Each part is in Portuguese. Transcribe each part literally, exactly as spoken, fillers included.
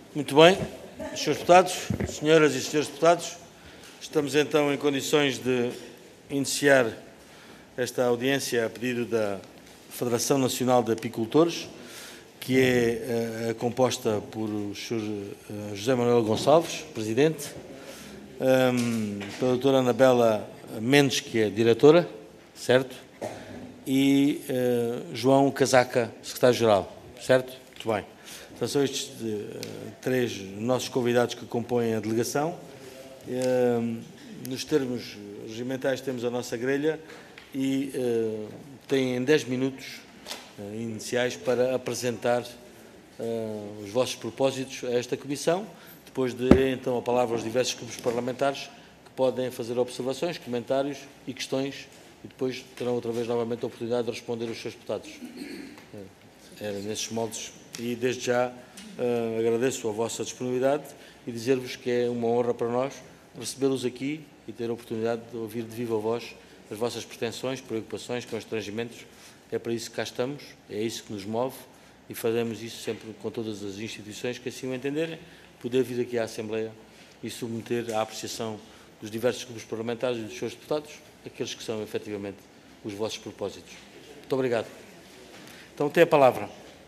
Muito bem, senhores deputados, senhoras e senhores deputados, estamos então em condições de iniciar esta audiência a pedido da Federação Nacional de Apicultores, que é uh, composta por o senhor uh, José Manuel Gonçalves, presidente, um, pela doutora Anabela Mendes, que é diretora, certo? E uh, João Casaca, secretário-geral, certo? Muito bem. Então, são estes uh, três nossos convidados que compõem a delegação. Uh, nos termos regimentais temos a nossa grelha e uh, têm dez minutos uh, iniciais para apresentar uh, os vossos propósitos a esta Comissão. Depois darei então a palavra aos diversos grupos parlamentares que podem fazer observações, comentários e questões e depois terão outra vez novamente a oportunidade de responder aos seus deputados. Era nesses moldes e desde já uh, agradeço a vossa disponibilidade e dizer-vos que é uma honra para nós recebê-los aqui e ter a oportunidade de ouvir de viva voz as vossas pretensões, preocupações, constrangimentos. É para isso que cá estamos, é isso que nos move e fazemos isso sempre com todas as instituições que assim o entenderem, poder vir aqui à Assembleia e submeter à apreciação dos diversos grupos parlamentares e dos seus deputados aqueles que são efetivamente os vossos propósitos. Muito obrigado. Então tem a palavra.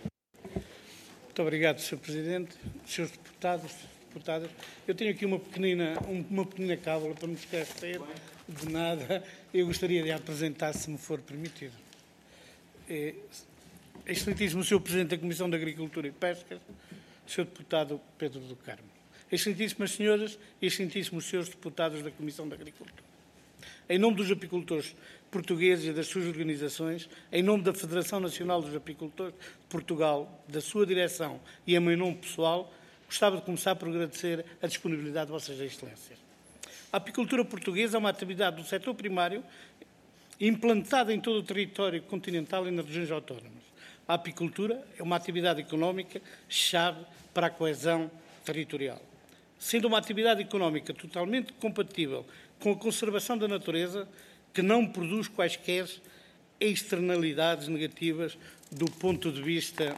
Muito obrigado, senhor Presidente, senhores deputados, deputadas. Eu tenho aqui uma pequenina, uma pequenina cábula para me esquecer de nada. Eu gostaria de a apresentar, se me for permitido. É, Excelentíssimo senhor Presidente da Comissão de Agricultura e Pesca, senhor Deputado Pedro do Carmo. Excelentíssimas senhoras e excelentíssimos senhores deputados da Comissão de Agricultura. Em nome dos apicultores portugueses e das suas organizações, em nome da Federação Nacional dos Apicultores de Portugal, da sua direção e em meu nome pessoal, gostava de começar por agradecer a disponibilidade de vossas excelências. A apicultura portuguesa é uma atividade do setor primário implantada em todo o território continental e nas regiões autónomas. A apicultura é uma atividade económica chave para a coesão territorial. Sendo uma atividade económica totalmente compatível com a conservação da natureza, que não produz quaisquer externalidades negativas do ponto de vista,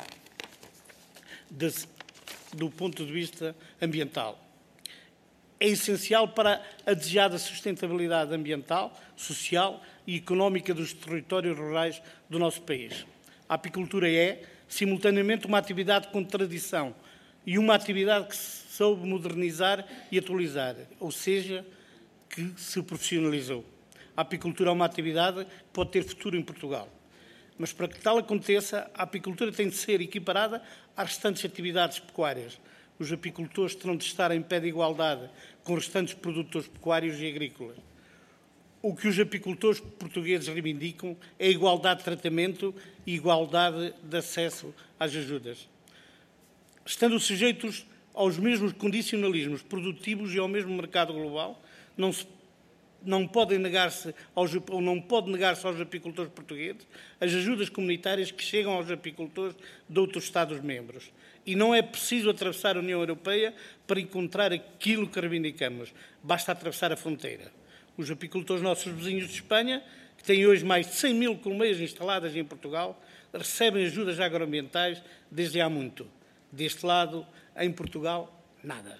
de, do ponto de vista ambiental. É essencial para a desejada sustentabilidade ambiental, social e económica dos territórios rurais do nosso país. A apicultura é, simultaneamente, uma atividade com tradição e uma atividade que se soube modernizar e atualizar, ou seja, que se profissionalizou. A apicultura é uma atividade que pode ter futuro em Portugal. Mas para que tal aconteça, a apicultura tem de ser equiparada às restantes atividades pecuárias. Os apicultores terão de estar em pé de igualdade com os restantes produtores pecuários e agrícolas. O que os apicultores portugueses reivindicam é a igualdade de tratamento e igualdade de acesso às ajudas. Estando sujeitos aos mesmos condicionalismos produtivos e ao mesmo mercado global, não se não podem negar-se aos, ou não pode negar-se aos apicultores portugueses as ajudas comunitárias que chegam aos apicultores de outros Estados-membros. E não é preciso atravessar a União Europeia para encontrar aquilo que reivindicamos. Basta atravessar a fronteira. Os apicultores nossos vizinhos de Espanha, que têm hoje mais de cem mil colmeias instaladas em Portugal, recebem ajudas agroambientais desde há muito. Deste lado, em Portugal, nada.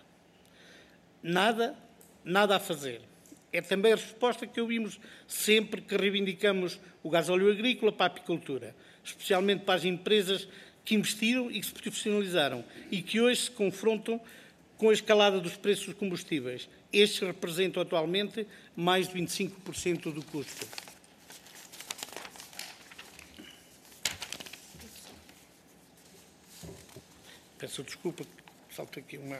Nada, nada a fazer. É também a resposta que ouvimos sempre que reivindicamos o gasóleo agrícola para a apicultura, especialmente para as empresas que investiram e que se profissionalizaram e que hoje se confrontam com a escalada dos preços dos combustíveis. Estes representam atualmente mais de vinte e cinco por cento do custo. Peço desculpa, salto aqui uma...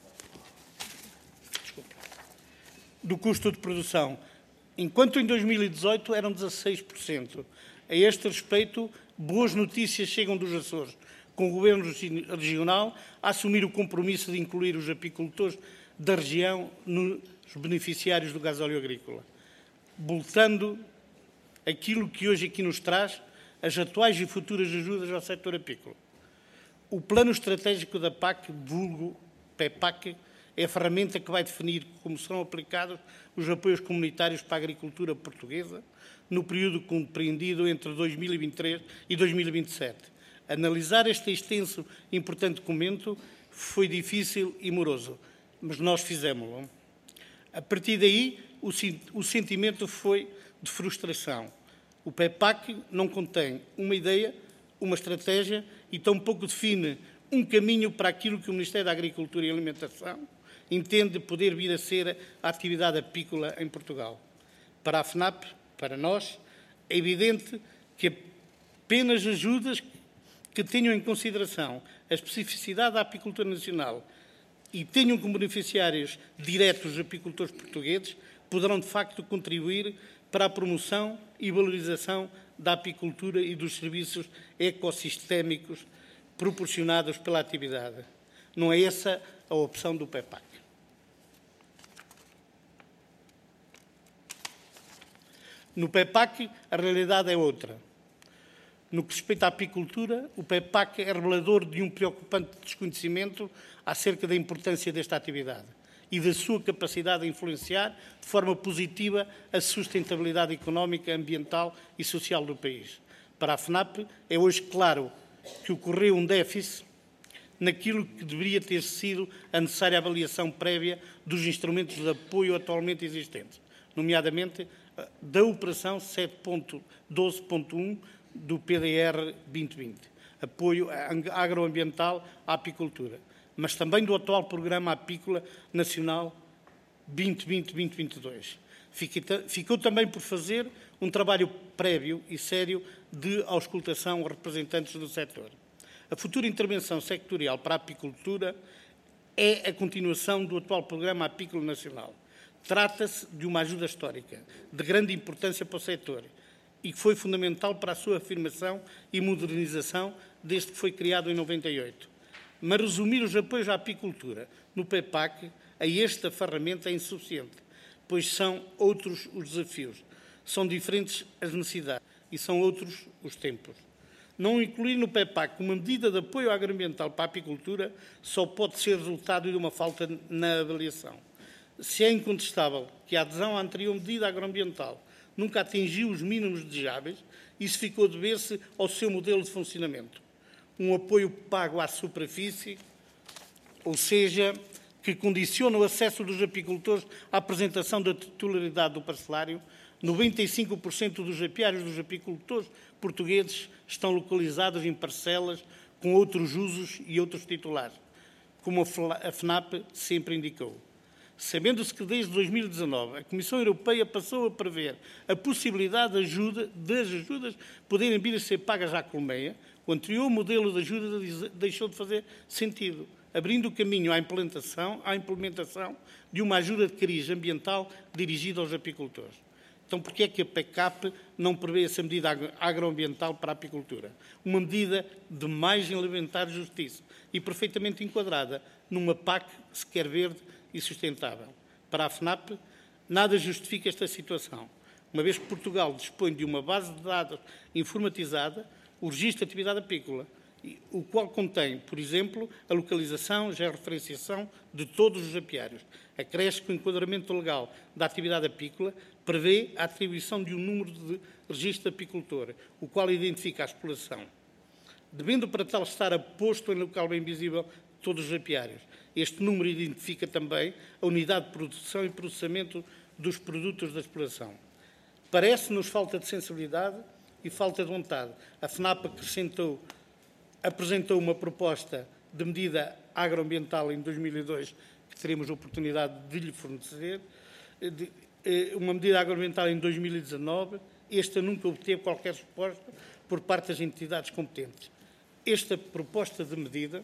do custo de produção, enquanto em dois mil e dezoito eram dezasseis por cento. A este respeito, boas notícias chegam dos Açores, com o Governo Regional a assumir o compromisso de incluir os apicultores da região nos beneficiários do gasóleo agrícola, voltando aquilo que hoje aqui nos traz, as atuais e futuras ajudas ao setor apícola. O Plano Estratégico da P A C, vulgo P E P A C, é a ferramenta que vai definir como serão aplicados os apoios comunitários para a agricultura portuguesa no período compreendido entre dois mil e vinte e três e dois mil e vinte e sete. Analisar este extenso e importante documento foi difícil e moroso, mas nós fizemos-lo. A partir daí, o, o sentimento foi de frustração. O PEPAC não contém uma ideia, uma estratégia e tampouco define um caminho para aquilo que o Ministério da Agricultura e Alimentação entende poder vir a ser a atividade apícola em Portugal. Para a FNAP, para nós, é evidente que apenas ajudas que tenham em consideração a especificidade da apicultura nacional e tenham como beneficiários diretos os apicultores portugueses, poderão de facto contribuir para a promoção e valorização da apicultura e dos serviços ecossistémicos proporcionados pela atividade. Não é essa a opção do PEPAC. No PEPAC, a realidade é outra. No que respeita à apicultura, o PEPAC é revelador de um preocupante desconhecimento acerca da importância desta atividade e da sua capacidade de influenciar de forma positiva a sustentabilidade económica, ambiental e social do país. Para a FNAP, é hoje claro que ocorreu um déficit naquilo que deveria ter sido a necessária avaliação prévia dos instrumentos de apoio atualmente existentes, nomeadamente da Operação sete ponto doze ponto um do P D R vinte vinte, apoio agroambiental à apicultura, mas também do atual Programa Apícola Nacional vinte vinte a vinte e vinte e dois. Ficou também por fazer um trabalho prévio e sério de auscultação aos representantes do setor. A futura intervenção sectorial para a apicultura é a continuação do atual Programa Apícola Nacional. Trata-se de uma ajuda histórica, de grande importância para o setor, e que foi fundamental para a sua afirmação e modernização desde que foi criado em noventa e oito. Mas resumir os apoios à apicultura no PEPAC a esta ferramenta é insuficiente, pois são outros os desafios, são diferentes as necessidades e são outros os tempos. Não incluir no PEPAC uma medida de apoio agroambiental para a apicultura só pode ser resultado de uma falta na avaliação. Se é incontestável que a adesão à anterior medida agroambiental nunca atingiu os mínimos desejáveis, isso ficou a dever-se ao seu modelo de funcionamento. Um apoio pago à superfície, ou seja, que condiciona o acesso dos apicultores à apresentação da titularidade do parcelário. noventa e cinco por cento dos apiários dos apicultores portugueses estão localizados em parcelas com outros usos e outros titulares, como a FNAP sempre indicou. Sabendo-se que desde dois mil e dezanove a Comissão Europeia passou a prever a possibilidade de ajuda, das ajudas poderem vir a ser pagas à colmeia, o anterior modelo de ajuda deixou de fazer sentido, abrindo o caminho à implementação, à implementação de uma ajuda de cariz ambiental dirigida aos apicultores. Então, por que é que a PECAP não prevê essa medida agroambiental para a apicultura? Uma medida de mais elementar justiça e perfeitamente enquadrada numa P A C que se quer verde e sustentável. Para a FNAP, nada justifica esta situação, uma vez que Portugal dispõe de uma base de dados informatizada, o registro de atividade apícola, o qual contém, por exemplo, a localização e georreferenciação de todos os apiários. Acresce que o enquadramento legal da atividade apícola prevê a atribuição de um número de registro de apicultor, o qual identifica a exploração, devendo para tal estar aposto em local bem visível de todos os apiários. Este número identifica também a unidade de produção e processamento dos produtos da exploração. Parece-nos falta de sensibilidade e falta de vontade. A FNAP acrescentou, apresentou uma proposta de medida agroambiental em dois mil e dois, que teremos a oportunidade de lhe fornecer, de, uma medida agroambiental em dois mil e dezanove, esta nunca obteve qualquer resposta por parte das entidades competentes. Esta proposta de medida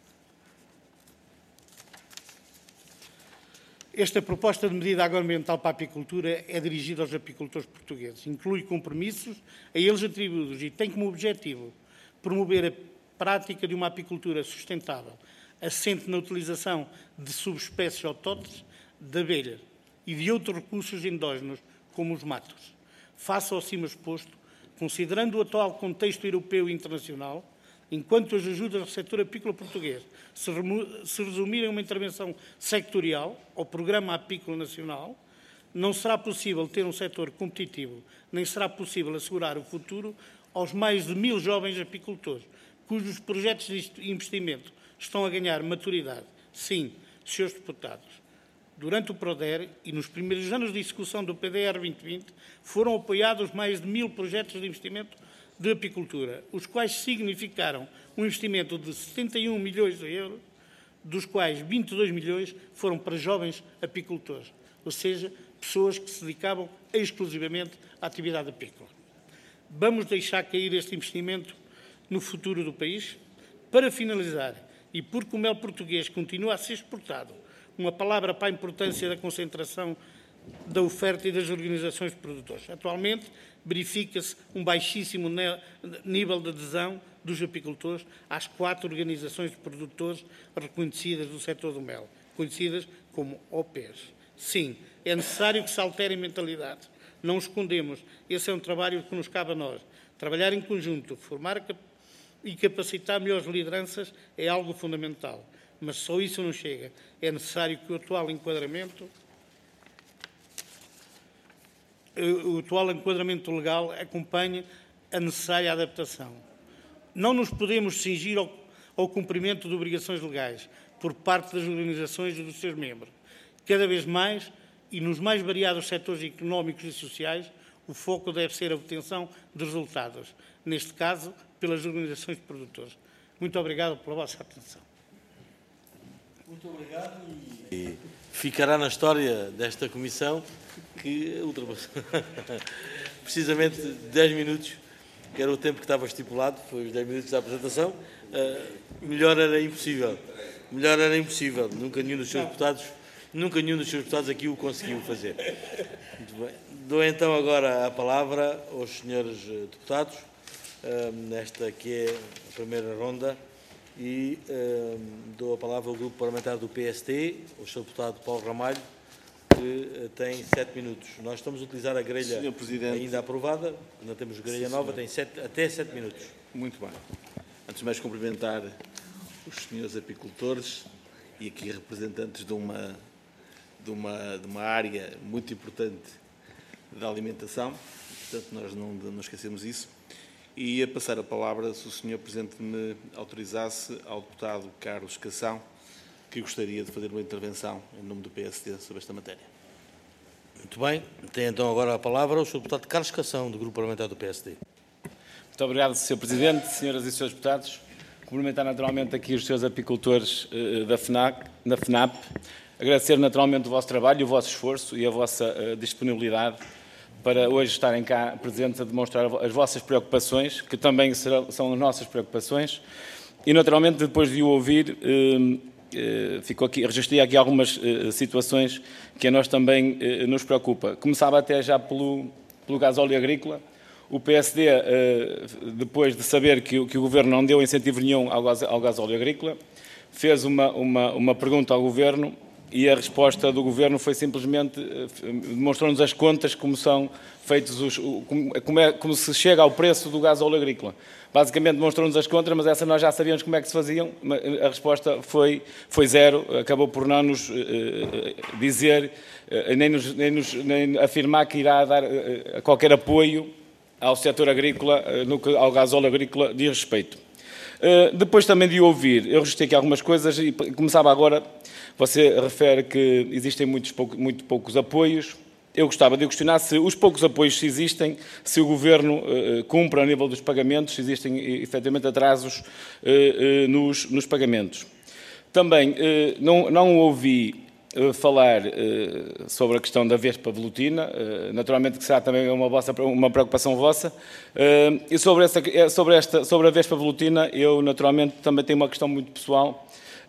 Esta proposta de medida agroambiental para a apicultura é dirigida aos apicultores portugueses. Inclui compromissos a eles atribuídos e tem como objetivo promover a prática de uma apicultura sustentável, assente na utilização de subespécies autóctones de abelha e de outros recursos endógenos, como os matos. Face ao acima exposto, considerando o atual contexto europeu e internacional, enquanto as ajudas ao setor apícola português se, se resumirem a uma intervenção sectorial ao Programa Apícola Nacional, não será possível ter um setor competitivo, nem será possível assegurar o futuro aos mais de mil jovens apicultores, cujos projetos de investimento estão a ganhar maturidade. Sim, senhores deputados, durante o PRODER e nos primeiros anos de execução do P D R vinte vinte foram apoiados mais de mil projetos de investimento de apicultura, os quais significaram um investimento de setenta e um milhões de euros, dos quais vinte e dois milhões foram para jovens apicultores, ou seja, pessoas que se dedicavam exclusivamente à atividade apícola. Vamos deixar cair este investimento no futuro do país? Para finalizar, e porque o mel português continua a ser exportado, uma palavra para a importância da concentração da oferta e das organizações de produtores. Atualmente, verifica-se um baixíssimo nível de adesão dos apicultores às quatro organizações de produtores reconhecidas do setor do mel, conhecidas como O Ps. Sim, é necessário que se altere a mentalidade. Não escondemos, esse é um trabalho que nos cabe a nós. Trabalhar em conjunto, formar e capacitar melhores lideranças é algo fundamental. Mas só isso não chega. É necessário que o atual enquadramento, o atual enquadramento legal acompanhe a necessária adaptação. Não nos podemos cingir ao, ao cumprimento de obrigações legais por parte das organizações e dos seus membros. Cada vez mais, e nos mais variados setores económicos e sociais, o foco deve ser a obtenção de resultados, neste caso, pelas organizações de produtores. Muito obrigado pela vossa atenção. Muito obrigado e ficará na história desta comissão que ultrapassou precisamente dez minutos, que era o tempo que estava estipulado, foi os dez minutos da apresentação. Uh, melhor era impossível. Melhor era impossível. Nunca nenhum dos seus deputados, nunca nenhum dos seus deputados aqui o conseguiu fazer. Muito bem. Dou então agora a palavra aos senhores deputados, uh, nesta que é a primeira ronda. E uh, dou a palavra ao Grupo Parlamentar do P S T, ao senhor deputado Paulo Ramalho, que uh, tem sete minutos. Nós estamos a utilizar a grelha ainda aprovada, ainda temos grelha Sim, nova, tem sete, até sete minutos. Muito bem. Antes de mais cumprimentar os senhores apicultores e aqui representantes de uma, de uma, de uma área muito importante da alimentação, portanto nós não, não esquecemos isso. E a passar a palavra, se o senhor Presidente me autorizasse, ao deputado Carlos Cação, que gostaria de fazer uma intervenção em nome do P S T sobre esta matéria. Muito bem. Tem então agora a palavra o senhor deputado Carlos Cação, do Grupo Parlamentar do P S T. Muito obrigado, senhor Presidente, senhoras e senhores deputados. Cumprimentar naturalmente aqui os senhores apicultores uh, da, FNAC, da FNAP. Agradecer naturalmente o vosso trabalho, o vosso esforço e a vossa uh, disponibilidade para hoje estarem cá presentes a demonstrar as vossas preocupações, que também serão, são as nossas preocupações. E, naturalmente, depois de o ouvir, eh, eh, ficou aqui, registrei aqui algumas eh, situações que a nós também eh, nos preocupa. Começava até já pelo, pelo gasóleo agrícola. O P S D, eh, depois de saber que, que o Governo não deu incentivo nenhum ao, gas, ao gasóleo agrícola, fez uma, uma, uma pergunta ao Governo e a resposta do Governo foi simplesmente, demonstrou-nos as contas como são feitos, os, como, é, como se chega ao preço do gasóleo agrícola. Basicamente demonstrou-nos as contas, mas essa nós já sabíamos como é que se faziam, a resposta foi, foi zero, acabou por não nos uh, dizer, uh, nem, nos, nem, nos, nem afirmar que irá dar uh, qualquer apoio ao setor agrícola, uh, no que ao gasóleo agrícola diz respeito. Uh, depois também de ouvir, eu registrei aqui algumas coisas e começava agora. Você refere que existem muitos poucos, muito poucos apoios. Eu gostava de questionar se os poucos apoios se existem, se o Governo uh, cumpre a nível dos pagamentos, se existem efetivamente atrasos uh, uh, nos, nos pagamentos. Também uh, não, não ouvi uh, falar uh, sobre a questão da vespa velutina, uh, naturalmente que será também uma, vossa, uma preocupação vossa. Uh, e sobre, essa, sobre, esta, sobre a vespa velutina, eu naturalmente também tenho uma questão muito pessoal,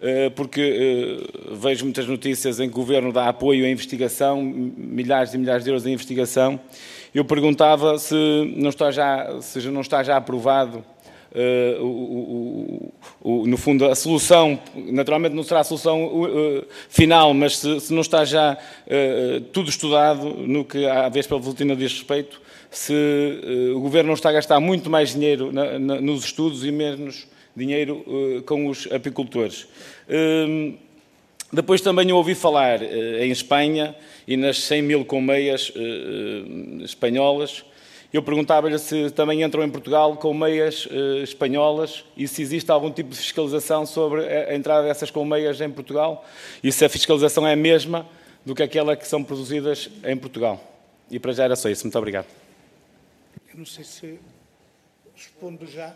porque vejo muitas notícias em que o Governo dá apoio à investigação, milhares e milhares de euros em investigação. Eu perguntava se não está já, se não está já aprovado, uh, o, o, o, no fundo, a solução, naturalmente não será a solução uh, final, mas se, se não está já uh, tudo estudado no que à vespa velutina diz respeito, se uh, o Governo não está a gastar muito mais dinheiro na, na, nos estudos e menos dinheiro uh, com os apicultores. Uh, depois também eu ouvi falar uh, em Espanha e nas cem mil colmeias uh, espanholas Eu perguntava-lhe se também entram em Portugal colmeias uh, espanholas e se existe algum tipo de fiscalização sobre a entrada dessas colmeias em Portugal e se a fiscalização é a mesma do que aquela que são produzidas em Portugal. E para já era só isso. Muito obrigado. Eu não sei se respondo já.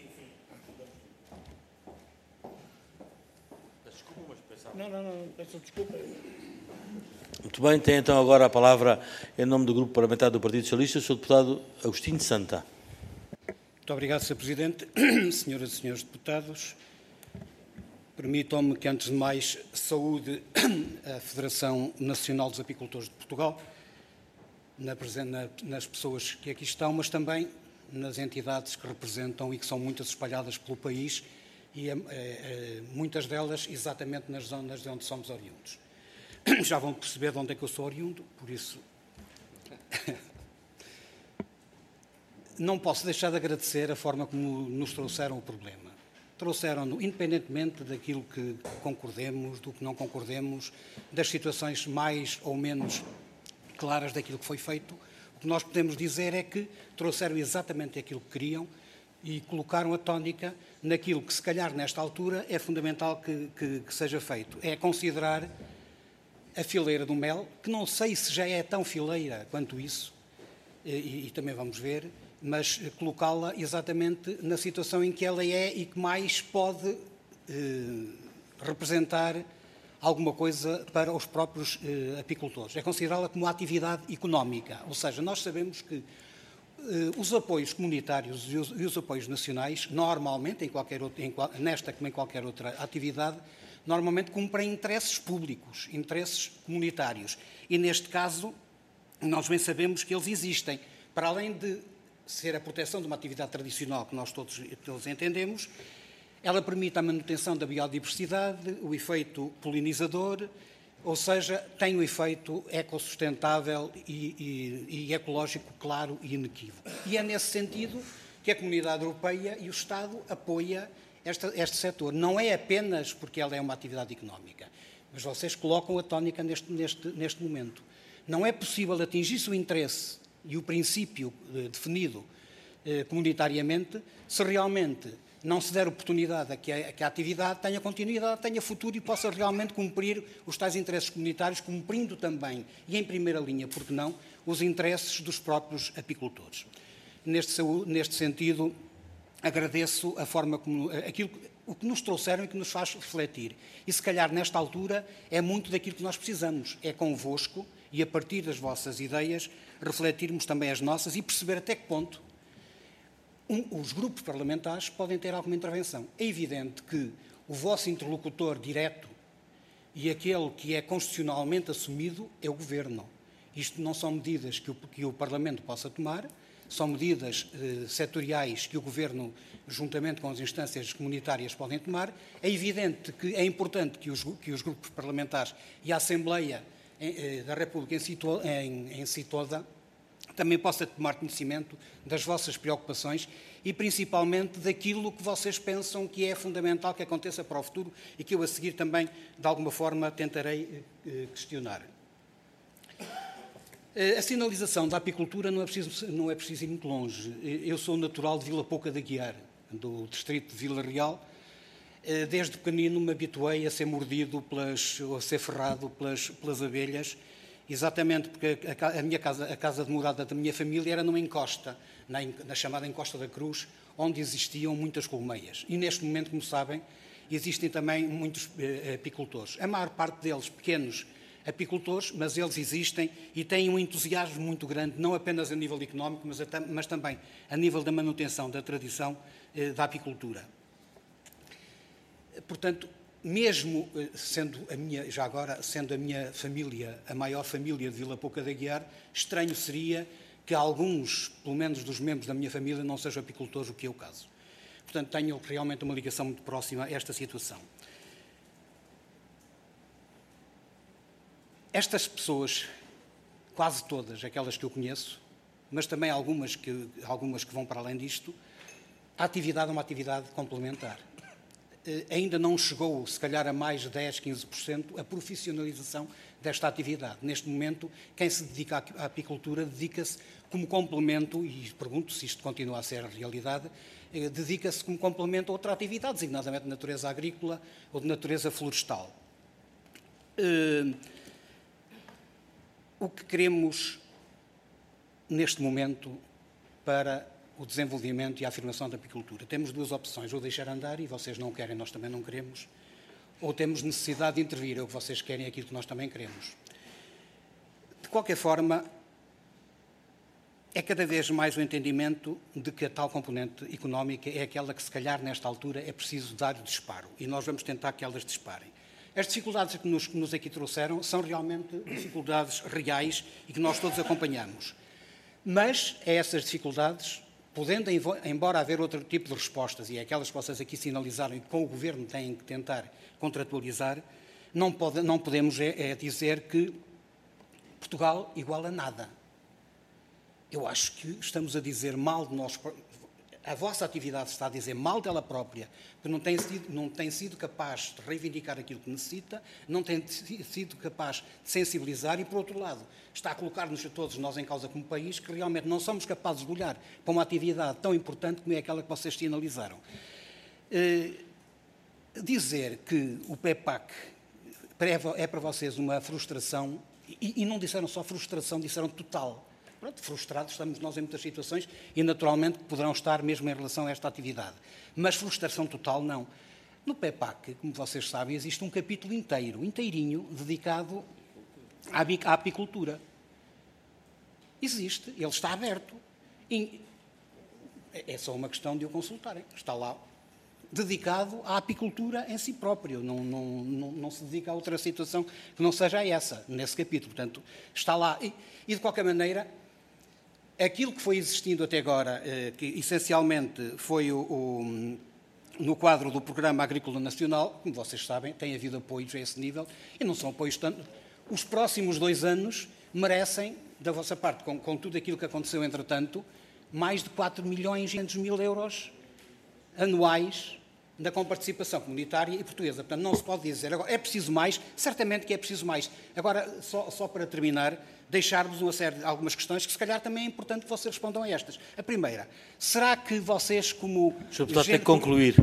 Não, não, não, peço desculpa. Muito bem, tem então agora a palavra, em nome do Grupo Parlamentar do Partido Socialista, o senhor Deputado Agostinho Santa. Muito obrigado, senhor Presidente. Senhoras e senhores deputados, permitam-me que, antes de mais, saúde a Federação Nacional dos Apicultores de Portugal, na, na, nas pessoas que aqui estão, mas também nas entidades que representam e que são muitas espalhadas pelo país e é, é, muitas delas exatamente nas zonas de onde somos oriundos. Já vão perceber de onde é que eu sou oriundo, por isso não posso deixar de agradecer a forma como nos trouxeram o problema. Trouxeram-no independentemente daquilo que concordemos, do que não concordemos, das situações mais ou menos claras daquilo que foi feito. O que nós podemos dizer é que trouxeram exatamente aquilo que queriam e colocaram a tónica naquilo que, se calhar, nesta altura, é fundamental que, que, que seja feito. É considerar a fileira do mel, que não sei se já é tão fileira quanto isso, e, e também vamos ver, mas colocá-la exatamente na situação em que ela é e que mais pode eh, representar alguma coisa para os próprios eh, apicultores. É considerá-la como uma atividade económica, ou seja, nós sabemos que eh, os apoios comunitários e os, e os apoios nacionais, normalmente, em qualquer outro, em, nesta como em qualquer outra atividade, normalmente cumprem interesses públicos, interesses comunitários. E, neste caso, nós bem sabemos que eles existem. Para além de ser a proteção de uma atividade tradicional que nós todos, todos entendemos, ela permite a manutenção da biodiversidade, o efeito polinizador, ou seja, tem um efeito ecossustentável e, e, e ecológico claro e inequívoco. E é nesse sentido que a Comunidade Europeia e o Estado apoia Este, este setor. Não é apenas porque ela é uma atividade económica, mas vocês colocam a tónica neste, neste, neste momento. Não é possível atingir-se o interesse e o princípio eh, definido eh, comunitariamente se realmente não se der oportunidade a que, a que a atividade tenha continuidade, tenha futuro e possa realmente cumprir os tais interesses comunitários, cumprindo também, e em primeira linha, porque não, os interesses dos próprios apicultores. Neste, neste sentido, agradeço a forma como, aquilo, o que nos trouxeram e que nos faz refletir. E, se calhar, nesta altura, é muito daquilo que nós precisamos. É convosco e, a partir das vossas ideias, refletirmos também as nossas e perceber até que ponto um, os grupos parlamentares podem ter alguma intervenção. É evidente que o vosso interlocutor direto e aquele que é constitucionalmente assumido é o Governo. Isto não são medidas que o, que o Parlamento possa tomar, são medidas eh, setoriais que o Governo, juntamente com as instâncias comunitárias, podem tomar. É evidente que é importante que os, que os grupos parlamentares e a Assembleia eh, da República em si, em, em si toda também possa tomar conhecimento das vossas preocupações e, principalmente, daquilo que vocês pensam que é fundamental que aconteça para o futuro e que eu, a seguir, também, de alguma forma, tentarei eh, questionar. A sinalização da apicultura não é, preciso, não é preciso ir muito longe. Eu sou natural de Vila Pouca de Aguiar, do distrito de Vila Real. Desde pequenino me habituei a ser mordido, pelas, ou a ser ferrado pelas, pelas abelhas, exatamente porque a, a minha casa, a casa de morada da minha família era numa encosta, na, na chamada Encosta da Cruz, onde existiam muitas colmeias. E neste momento, como sabem, existem também muitos eh, apicultores. A maior parte deles pequenos apicultores, mas eles existem e têm um entusiasmo muito grande, não apenas a nível económico, mas, a, mas também a nível da manutenção da tradição eh, da apicultura. Portanto, mesmo eh, sendo a minha, já agora, sendo a minha família a maior família de Vila Pouca de Aguiar, estranho seria que alguns, pelo menos dos membros da minha família, não sejam apicultores, o que é o caso. Portanto, tenho realmente uma ligação muito próxima a esta situação. Estas pessoas, quase todas, aquelas que eu conheço, mas também algumas que, algumas que vão para além disto, a atividade é uma atividade complementar. ainda não chegou, se calhar, a mais de dez, quinze por cento a profissionalização desta atividade. Neste momento, quem se dedica à apicultura dedica-se como complemento, e pergunto se isto continua a ser a realidade, dedica-se como complemento a outra atividade, designadamente de natureza agrícola ou de natureza florestal. O que queremos neste momento para o desenvolvimento e a afirmação da apicultura? Temos duas opções, ou deixar andar, e vocês não querem, nós também não queremos, ou temos necessidade de intervir, é o que vocês querem, é aquilo que nós também queremos. De qualquer forma, é cada vez mais o entendimento de que a tal componente económica é aquela que, se calhar, nesta altura, é preciso dar disparo, e nós vamos tentar que elas disparem. As dificuldades que nos, que nos aqui trouxeram são realmente dificuldades reais e que nós todos acompanhamos. Mas a essas dificuldades, podendo, embora haver outro tipo de respostas, e é aquelas que vocês aqui sinalizaram e que com o Governo têm que tentar contratualizar, não, pode, não podemos é, é dizer que Portugal igual a nada. Eu acho que estamos a dizer mal de nós. A vossa atividade está a dizer mal dela própria, que não tem sido, não tem sido capaz de reivindicar aquilo que necessita, não tem sido capaz de sensibilizar e, por outro lado, está a colocar-nos a todos nós em causa como país, que realmente não somos capazes de olhar para uma atividade tão importante como é aquela que vocês sinalizaram. Dizer que o PEPAC é para vocês uma frustração, e, e não disseram só frustração, disseram total. Pronto, frustrados estamos nós em muitas situações e, naturalmente, poderão estar mesmo em relação a esta atividade. Mas frustração total, não. No PEPAC, como vocês sabem, existe um capítulo inteiro, inteirinho, dedicado à apicultura. Existe, ele está aberto. E é só uma questão de o consultarem. Está lá, dedicado à apicultura em si próprio. Não, não, não, não se dedica a outra situação que não seja essa, nesse capítulo. Portanto, está lá. E, e de qualquer maneira, aquilo que foi existindo até agora, que essencialmente foi o, o, no quadro do Programa Agrícola Nacional, como vocês sabem, tem havido apoios a esse nível, e não são apoios tanto. Os próximos dois anos merecem, da vossa parte, com, com tudo aquilo que aconteceu entretanto, mais de quatro milhões e quinhentos mil euros anuais da comparticipação comunitária e portuguesa. Portanto, não se pode dizer, agora, é preciso mais, certamente que é preciso mais. Agora, só, só para terminar, deixar-vos uma série de algumas questões que se calhar também é importante que vocês respondam a estas. A primeira, será que vocês como... senhor Deputado, tem que concluir.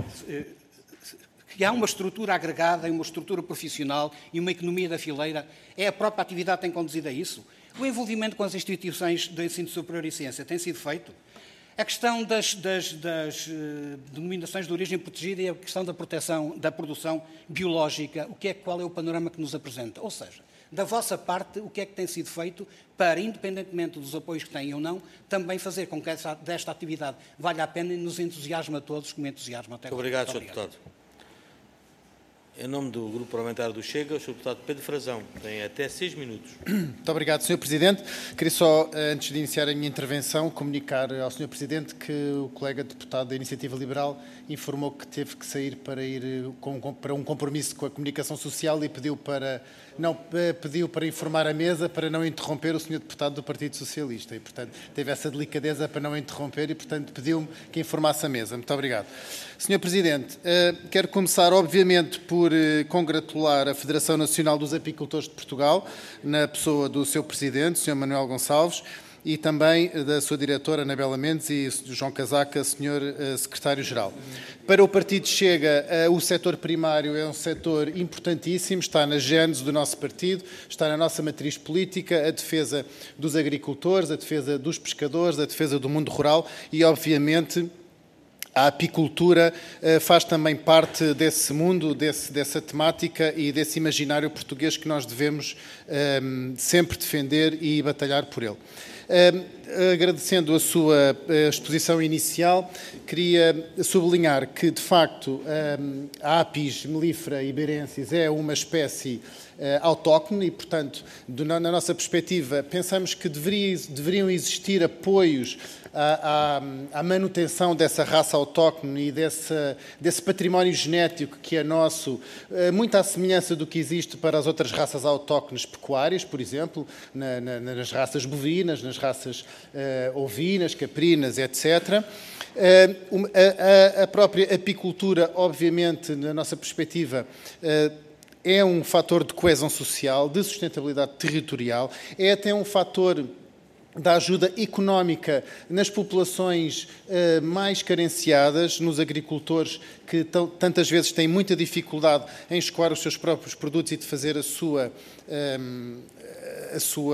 Que há uma estrutura agregada, uma estrutura profissional e uma economia da fileira, é a própria atividade que tem conduzido a isso? O envolvimento com as instituições de ensino superior e ciência tem sido feito? A questão das, das, das uh, denominações de origem protegida e a questão da proteção da produção biológica, o que é, qual é o panorama que nos apresenta? Ou seja, da vossa parte, o que é que tem sido feito para, independentemente dos apoios que têm ou não, também fazer com que essa, desta atividade valha a pena e nos entusiasme a todos, como entusiasma até agora. Obrigado, senhor Deputado. Em nome do Grupo Parlamentar do Chega, o senhor Deputado Pedro Frazão tem até seis minutos. Muito obrigado, senhor Presidente. Queria só, antes de iniciar a minha intervenção, comunicar ao senhor Presidente que o colega deputado da Iniciativa Liberal informou que teve que sair para ir com, para um compromisso com a comunicação social e pediu para, não, pediu para informar a mesa para não interromper o senhor deputado do Partido Socialista. E, portanto, teve essa delicadeza para não interromper e, portanto, pediu-me que informasse a mesa. Muito obrigado. senhor Presidente, quero começar, obviamente, por congratular a Federação Nacional dos Apicultores de Portugal, na pessoa do seu Presidente, senhor Manuel Gonçalves, e também da sua diretora, Anabela Mendes, e do João Casaca, senhor Secretário-Geral. Para o Partido Chega, o setor primário é um setor importantíssimo, está na gênese do nosso partido, está na nossa matriz política, a defesa dos agricultores, a defesa dos pescadores, a defesa do mundo rural e, obviamente, a apicultura uh, faz também parte desse mundo, desse, dessa temática e desse imaginário português que nós devemos um, sempre defender e batalhar por ele. Uh, agradecendo a sua uh, exposição inicial, queria sublinhar que, de facto, um, a Apis mellifera iberensis é uma espécie autóctone e, portanto, do, na, na nossa perspectiva, pensamos que deveria, deveriam existir apoios À, à, à manutenção dessa raça autóctone e desse, desse património genético que é nosso, muito à semelhança do que existe para as outras raças autóctones pecuárias, por exemplo, na, na, nas raças bovinas, nas raças uh, ovinas, caprinas, etcétera. Uh, a, a própria apicultura, obviamente, na nossa perspectiva, uh, é um fator de coesão social, de sustentabilidade territorial, é até um fator da ajuda económica nas populações uh, mais carenciadas, nos agricultores que tantas vezes têm muita dificuldade em escoar os seus próprios produtos e de fazer a sua, um, a sua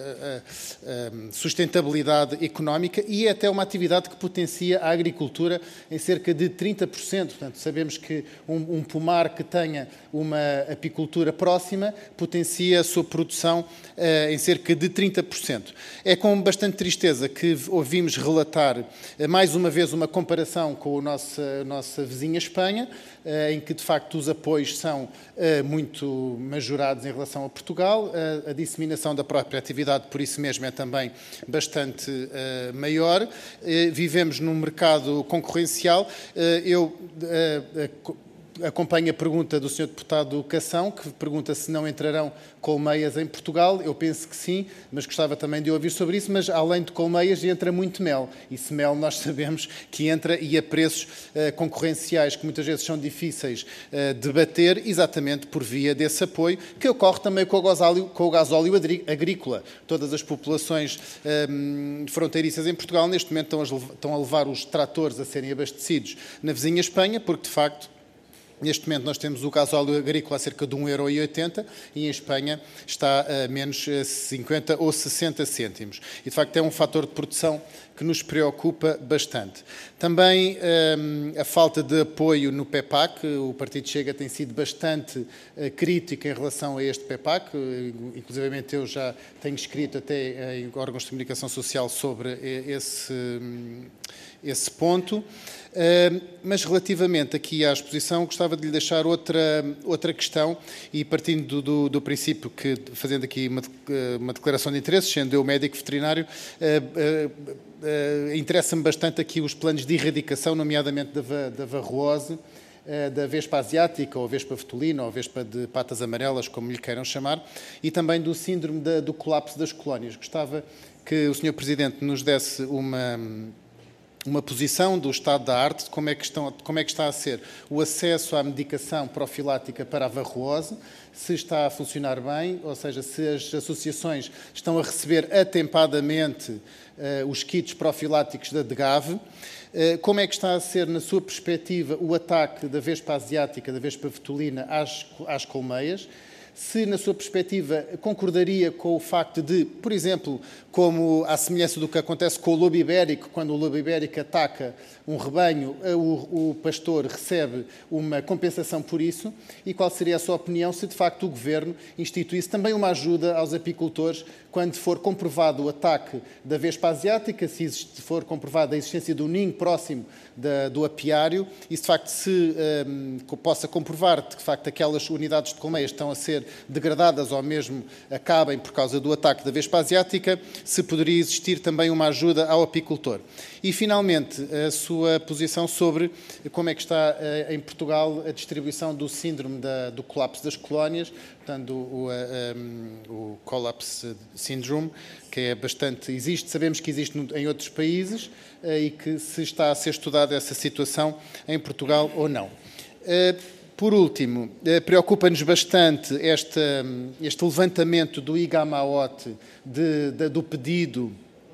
uh, uh, sustentabilidade económica, e é até uma atividade que potencia a agricultura em cerca de trinta por cento. Portanto, sabemos que um, um pomar que tenha uma apicultura próxima potencia a sua produção uh, em cerca de trinta por cento. É com bastante tristeza que ouvimos relatar, uh, mais uma vez, uma comparação com a nossa, a nossa vizinha Espanha, uh, em que, de facto, os apoios são uh, muito majorados em relação a Portugal. Uh, a disseminação da própria atividade, por isso mesmo, é também bastante uh, maior. Uh, vivemos num mercado concorrencial. Uh, eu uh, uh, acompanho a pergunta do senhor Deputado Cação, que pergunta se não entrarão colmeias em Portugal. Eu penso que sim, mas gostava também de ouvir sobre isso. Mas, além de colmeias, entra muito mel. E esse mel nós sabemos que entra e a preços uh, concorrenciais que muitas vezes são difíceis uh, de bater, exatamente por via desse apoio, que ocorre também com o gasóleo, com o gasóleo agrícola. Todas as populações um, fronteiriças em Portugal, neste momento, estão a, estão a levar os tratores a serem abastecidos na vizinha Espanha, porque, de facto, neste momento nós temos o gasóleo agrícola a cerca de um euro e oitenta e em Espanha está a menos cinquenta ou sessenta cêntimos. E, de facto, é um fator de produção que nos preocupa bastante. Também um, a falta de apoio no PEPAC. O Partido Chega tem sido bastante uh, crítico em relação a este PEPAC. Uh, inclusivamente eu já tenho escrito até em órgãos de comunicação social sobre esse, um, esse ponto. Uh, mas relativamente aqui à exposição, gostava de lhe deixar outra, outra questão e partindo do, do, do princípio que, fazendo aqui uma, uma declaração de interesse, sendo eu médico veterinário, uh, uh, uh, interessa-me bastante aqui os planos de erradicação, nomeadamente da, da varroose, uh, da vespa asiática, ou vespa vetulina, ou vespa de patas amarelas, como lhe queiram chamar, e também do síndrome da, do colapso das colónias. Gostava que o senhor Presidente nos desse uma... uma posição do estado da arte, de como é, que estão, como é que está a ser o acesso à medicação profilática para a varroose, se está a funcionar bem, ou seja, se as associações estão a receber atempadamente uh, os kits profiláticos da DGAV, uh, como é que está a ser, na sua perspectiva, o ataque da vespa asiática, da vespa vetulina às, às colmeias, se, na sua perspectiva, concordaria com o facto de, por exemplo, como à semelhança do que acontece com o lobo ibérico, quando o lobo ibérico ataca um rebanho, o, o pastor recebe uma compensação por isso, e qual seria a sua opinião se, de facto, o Governo instituísse também uma ajuda aos apicultores quando for comprovado o ataque da vespa asiática, se existe, for comprovada a existência de um ninho próximo da, do apiário, e se, de facto, se um, possa comprovar que, de facto, aquelas unidades de colmeias estão a ser degradadas ou mesmo acabem por causa do ataque da vespa asiática, se poderia existir também uma ajuda ao apicultor. E, finalmente, a sua posição sobre como é que está em Portugal a distribuição do síndrome da, do colapso das colónias, portanto, o, um, o Collapse Syndrome, que é bastante, existe, sabemos que existe em outros países e que se está a ser estudada essa situação em Portugal ou não. Por último, preocupa-nos bastante este, este levantamento do I G A M A O T de, de, do pedido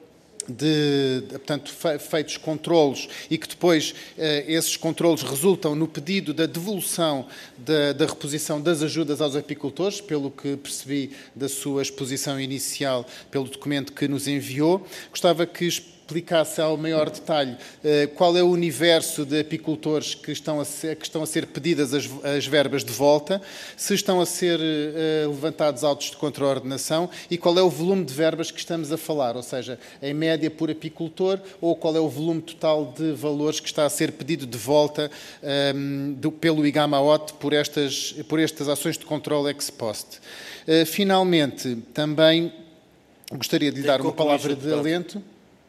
de, de portanto, feitos controlos e que depois eh, esses controlos resultam no pedido da devolução da, da reposição das ajudas aos apicultores, pelo que percebi da sua exposição inicial, pelo documento que nos enviou. Gostava que explicasse ao maior detalhe qual é o universo de apicultores que estão a ser, que estão a ser pedidas as, as verbas de volta, se estão a ser levantados autos de contraordenação e qual é o volume de verbas que estamos a falar, ou seja, em média por apicultor, ou qual é o volume total de valores que está a ser pedido de volta um, do, pelo IGAMA-O T por estas, por estas ações de controle ex post. Uh, finalmente, também gostaria de lhe dar uma palavra de alento.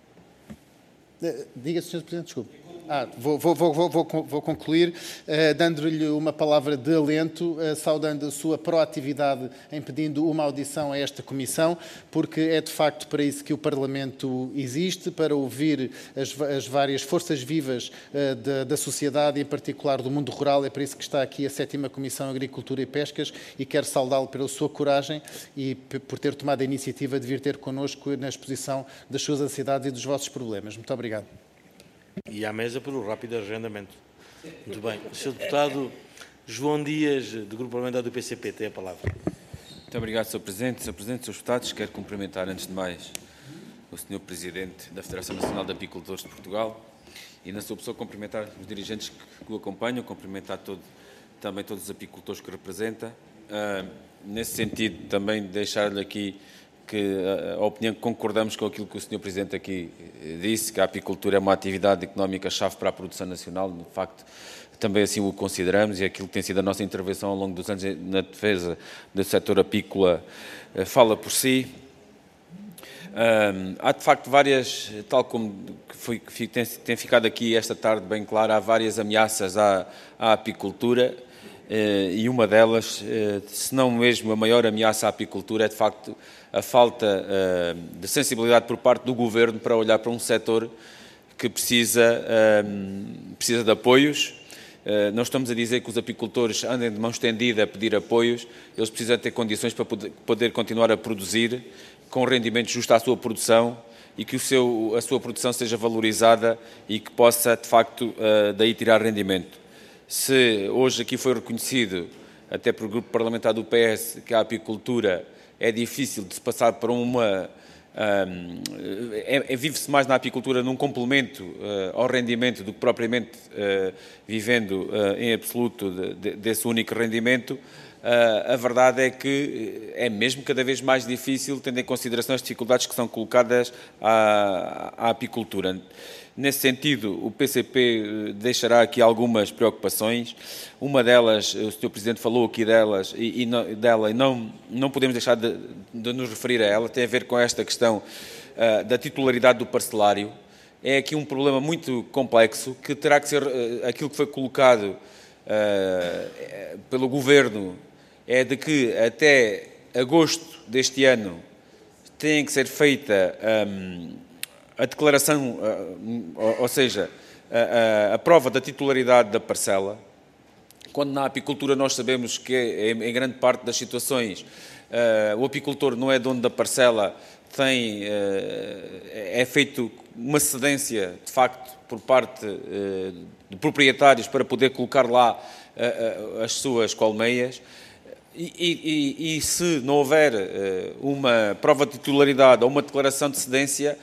Uh, diga, senhor Presidente, desculpe. Ah, vou, vou, vou, vou, vou concluir uh, dando-lhe uma palavra de alento, uh, saudando a sua proatividade em pedindo uma audição a esta Comissão, porque é de facto para isso que o Parlamento existe, para ouvir as, as várias forças vivas uh, da, da sociedade, em particular do mundo rural. É para isso que está aqui a sétima Comissão Agricultura e Pescas e quero saudá-lo pela sua coragem e por ter tomado a iniciativa de vir ter connosco na exposição das suas ansiedades e dos vossos problemas. Muito obrigado. E à mesa por o rápido agendamento. Muito bem. O senhor Deputado João Dias, do Grupo Parlamentar do P C P, tem a palavra. Muito obrigado, senhor Presidente. senhor Presidente, senhores Deputados, quero cumprimentar, antes de mais, o senhor Presidente da Federação Nacional de Apicultores de Portugal e, na sua pessoa, cumprimentar os dirigentes que o acompanham, cumprimentar todo, também todos os apicultores que representa. Uh, nesse sentido, também deixar-lhe aqui que a opinião que concordamos com aquilo que o senhor Presidente aqui disse, que a apicultura é uma atividade económica-chave para a produção nacional. De facto, também assim o consideramos e aquilo que tem sido a nossa intervenção ao longo dos anos na defesa do setor apícola fala por si. Um, há, de facto, várias, tal como foi, tem, tem ficado aqui esta tarde bem claro, há várias ameaças à, à apicultura. Uh, e uma delas, uh, se não mesmo a maior ameaça à apicultura, é de facto a falta uh, de sensibilidade por parte do Governo para olhar para um setor que precisa, uh, precisa de apoios. Uh, não estamos a dizer que os apicultores andem de mão estendida a pedir apoios, eles precisam ter condições para poder, poder continuar a produzir com rendimento justo à sua produção e que o seu, a sua produção seja valorizada e que possa, de facto, uh, daí tirar rendimento. Se hoje aqui foi reconhecido, até pelo grupo parlamentar do P S, que a apicultura é difícil de se passar para uma... Um, é, é, vive-se mais na apicultura num complemento uh, ao rendimento do que propriamente uh, vivendo uh, em absoluto de, de, desse único rendimento. Uh, a verdade é que é mesmo cada vez mais difícil, tendo em consideração as dificuldades que são colocadas à, à apicultura. Nesse sentido, o P C P deixará aqui algumas preocupações. Uma delas, o senhor Presidente falou aqui delas e, e não, dela e não, não podemos deixar de, de nos referir a ela, tem a ver com esta questão uh, da titularidade do parcelário. É aqui um problema muito complexo que terá que ser uh, aquilo que foi colocado uh, pelo Governo, é de que até agosto deste ano tem que ser feita um, a declaração, ou seja, a, a, a prova da titularidade da parcela, quando na apicultura nós sabemos que em grande parte das situações uh, o apicultor não é dono da parcela, tem, uh, é feito uma cedência, de facto, por parte uh, de proprietários para poder colocar lá uh, uh, as suas colmeias. E, e, e se não houver uh, uma prova de titularidade ou uma declaração de cedência,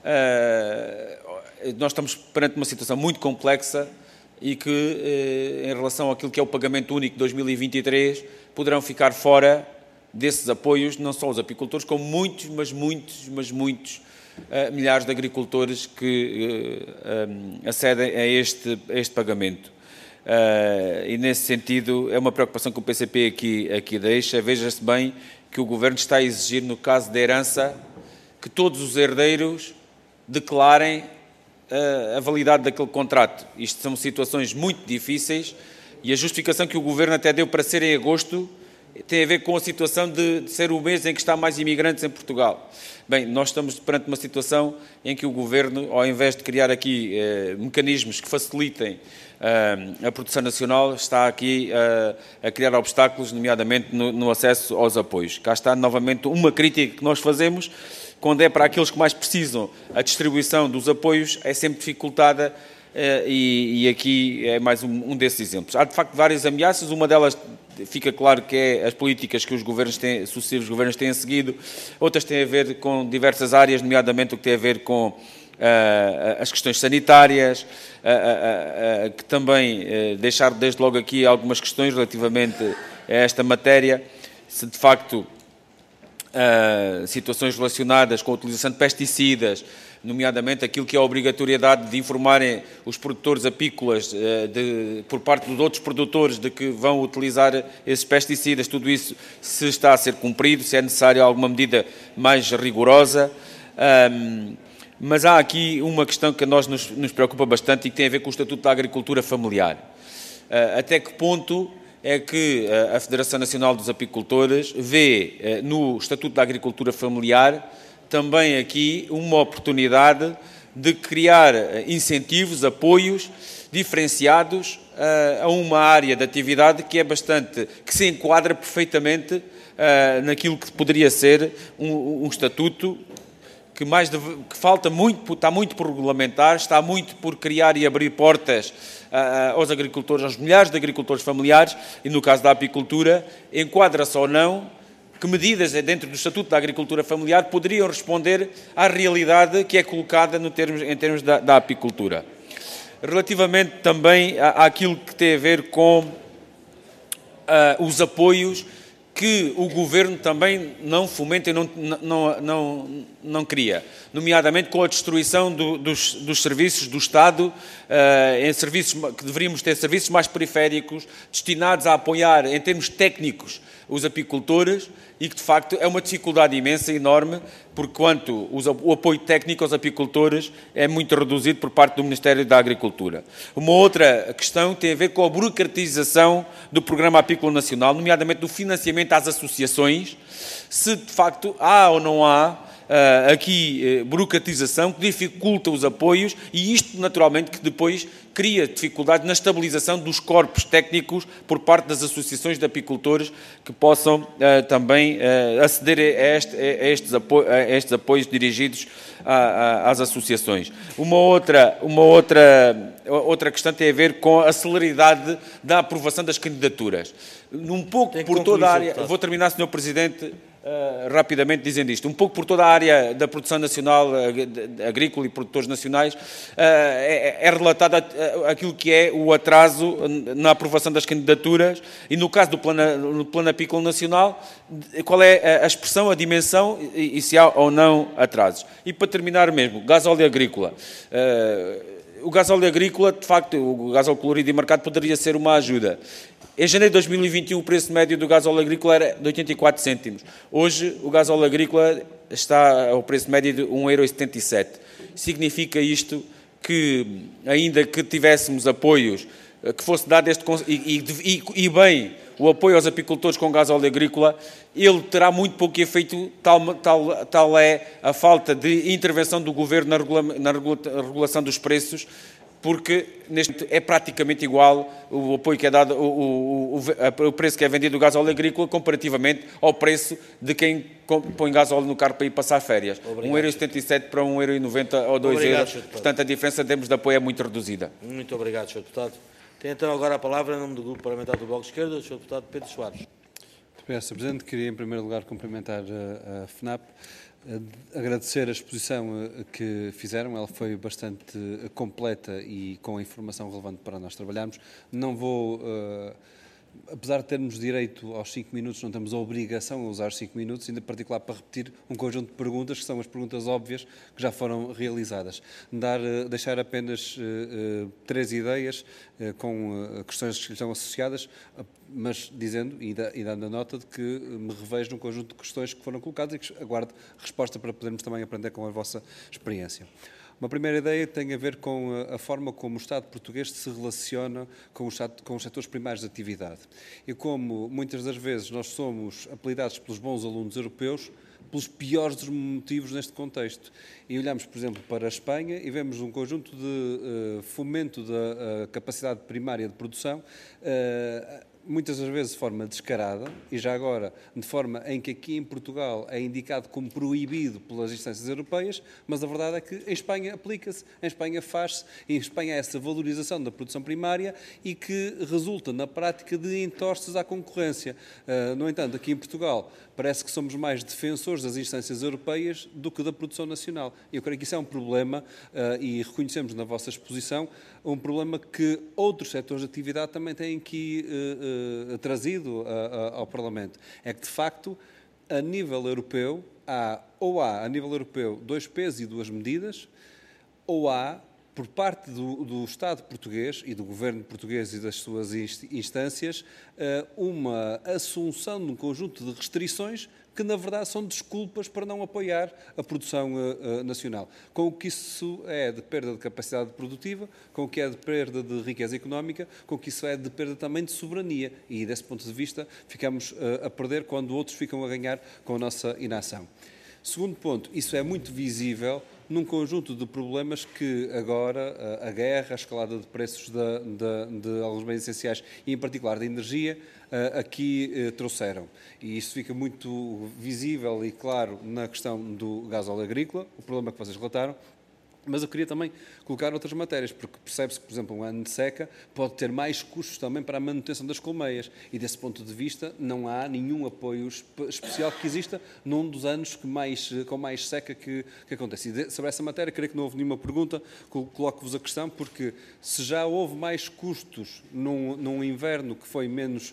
uh, nós estamos perante uma situação muito complexa e que, uh, em relação àquilo que é o pagamento único de dois mil e vinte e três, poderão ficar fora desses apoios, não só os apicultores, como muitos, mas muitos, mas muitos uh, milhares de agricultores que uh, um, acedem a este, a este pagamento. Uh, e, nesse sentido, é uma preocupação que o P C P aqui, aqui deixa. Veja-se bem que o Governo está a exigir, no caso da herança, que todos os herdeiros declarem uh, a validade daquele contrato. Isto são situações muito difíceis e a justificação que o Governo até deu para ser em agosto tem a ver com a situação de, de ser o mês em que está mais imigrantes em Portugal. Bem, nós estamos perante uma situação em que o Governo, ao invés de criar aqui eh, mecanismos que facilitem eh, a produção nacional, está aqui eh, a criar obstáculos, nomeadamente no, no acesso aos apoios. Cá está novamente uma crítica que nós fazemos, quando é para aqueles que mais precisam, a distribuição dos apoios é sempre dificultada eh, e, e aqui é mais um, um desses exemplos. Há, de facto, várias ameaças, uma delas fica claro que é as políticas que os governos têm, sucessivos governos têm seguido, outras têm a ver com diversas áreas, nomeadamente o que tem a ver com uh, as questões sanitárias, uh, uh, uh, que também uh, deixar desde logo aqui algumas questões relativamente a esta matéria, se de facto uh, situações relacionadas com a utilização de pesticidas, nomeadamente aquilo que é a obrigatoriedade de informarem os produtores apícolas uh, de, por parte de outros produtores de que vão utilizar esses pesticidas, tudo isso se está a ser cumprido, se é necessário alguma medida mais rigorosa. Um, mas há aqui uma questão que a nós nos, nos preocupa bastante e que tem a ver com o Estatuto da Agricultura Familiar. Uh, até que ponto é que uh, a Federação Nacional dos Apicultores vê uh, no Estatuto da Agricultura Familiar também aqui uma oportunidade de criar incentivos, apoios diferenciados uh, a uma área de atividade que é bastante, que se enquadra perfeitamente uh, naquilo que poderia ser um, um estatuto que, mais de, que falta muito, está muito por regulamentar, está muito por criar e abrir portas uh, aos agricultores, aos milhares de agricultores familiares, e no caso da apicultura, enquadra-se ou não que medidas dentro do Estatuto da Agricultura Familiar poderiam responder à realidade que é colocada no termos, em termos da, da apicultura. Relativamente também à, àquilo que tem a ver com uh, os apoios que o Governo também não fomenta e não, não, não, não cria, nomeadamente com a destruição do, dos, dos serviços do Estado, uh, em serviços que deveríamos ter serviços mais periféricos, destinados a apoiar, em termos técnicos, os apicultores, e que de facto é uma dificuldade imensa, enorme, porque quanto o apoio técnico aos apicultores é muito reduzido por parte do Ministério da Agricultura. Uma outra questão tem a ver com a burocratização do Programa Apícola Nacional, nomeadamente do financiamento às associações, se de facto há ou não há Uh, aqui uh, burocratização que dificulta os apoios, e isto naturalmente que depois cria dificuldade na estabilização dos corpos técnicos por parte das associações de apicultores que possam uh, também uh, aceder a, este, a, estes apo a estes apoios dirigidos a, a, às associações. Uma outra, uma outra, outra questão tem a ver com a celeridade da aprovação das candidaturas. Um pouco por toda a área... Vou terminar, senhor Presidente, Uh, rapidamente dizendo isto, um pouco por toda a área da produção nacional, agrícola e produtores nacionais, uh, é, é relatado aquilo que é o atraso na aprovação das candidaturas, e no caso do plano, do plano apícola nacional, qual é a expressão, a dimensão e, e se há ou não atrasos. E para terminar mesmo, gasóleo agrícola. Uh, o gasóleo agrícola, de facto, o gasóleo colorido e marcado poderia ser uma ajuda. Em janeiro de dois mil e vinte e um, o preço médio do gasóleo agrícola era de oitenta e quatro cêntimos. Hoje, o gasóleo agrícola está ao preço médio de um euro e setenta e sete. Significa isto que, ainda que tivéssemos apoios, que fosse dado este... E, e, e bem, o apoio aos apicultores com gasóleo agrícola, ele terá muito pouco efeito, tal, tal, tal é a falta de intervenção do Governo na, regula, na regula, regulação dos preços, porque neste é praticamente igual o apoio que é dado, o, o, o, o preço que é vendido do gasóleo agrícola comparativamente ao preço de quem põe gasóleo no carro para ir passar férias. um euro e setenta e sete para um euro e noventa ou dois euros. Portanto, a diferença em termos de apoio é muito reduzida. Muito obrigado, senhor Deputado. Tem então agora a palavra, em nome do Grupo Parlamentar do Bloco de Esquerda, o senhor Deputado Pedro Soares. Muito bem, senhor Presidente. Queria, em primeiro lugar, cumprimentar a, a FNAP, agradecer a exposição que fizeram, ela foi bastante completa e com a informação relevante para nós trabalharmos. Não vou, uh, apesar de termos direito aos cinco minutos, não temos a obrigação a usar os cinco minutos, ainda em particular para repetir um conjunto de perguntas, que são as perguntas óbvias que já foram realizadas. Dar, uh, deixar apenas uh, uh, três ideias uh, com uh, questões que estão associadas, uh, mas dizendo e, da, e dando a nota de que me revejo num conjunto de questões que foram colocadas e que aguardo resposta para podermos também aprender com a vossa experiência. Uma primeira ideia tem a ver com a, a forma como o Estado português se relaciona com, o Estado, com os setores primários de atividade e como muitas das vezes nós somos apelidados pelos bons alunos europeus pelos piores dos motivos neste contexto. E olhamos, por exemplo, para a Espanha e vemos um conjunto de uh, fomento da uh, capacidade primária de produção uh, muitas das vezes de forma descarada, e já agora de forma em que aqui em Portugal é indicado como proibido pelas instâncias europeias, mas a verdade é que em Espanha aplica-se, em Espanha faz-se, em Espanha há essa valorização da produção primária e que resulta na prática de entorces à concorrência. Uh, no entanto, aqui em Portugal parece que somos mais defensores das instâncias europeias do que da produção nacional. Eu creio que isso é um problema uh, e reconhecemos na vossa exposição um problema que outros setores de atividade também têm aqui uh, uh, trazido uh, uh, ao Parlamento. É que, de facto, a nível europeu, há, ou há, a nível europeu, dois pesos e duas medidas, ou há, por parte do, do Estado português e do governo português e das suas instâncias, uma assunção de um conjunto de restrições que, na verdade, são desculpas para não apoiar a produção uh, uh, nacional. Com o que isso é de perda de capacidade produtiva, com o que é de perda de riqueza económica, com o que isso é de perda também de soberania. E, desse ponto de vista, ficamos uh, a perder quando outros ficam a ganhar com a nossa inação. Segundo ponto, isso é muito visível num conjunto de problemas que agora a guerra, a escalada de preços de, de, de alguns bens essenciais e, em particular, da energia, aqui trouxeram. E isso fica muito visível e claro na questão do gasóleo agrícola, o problema que vocês relataram. Mas eu queria também colocar outras matérias, porque percebe-se que, por exemplo, um ano de seca pode ter mais custos também para a manutenção das colmeias e, desse ponto de vista, não há nenhum apoio especial que exista num dos anos que mais, com mais seca que, que acontece. E de, sobre essa matéria, creio que não houve nenhuma pergunta, coloco-vos a questão, porque se já houve mais custos num, num inverno que foi menos...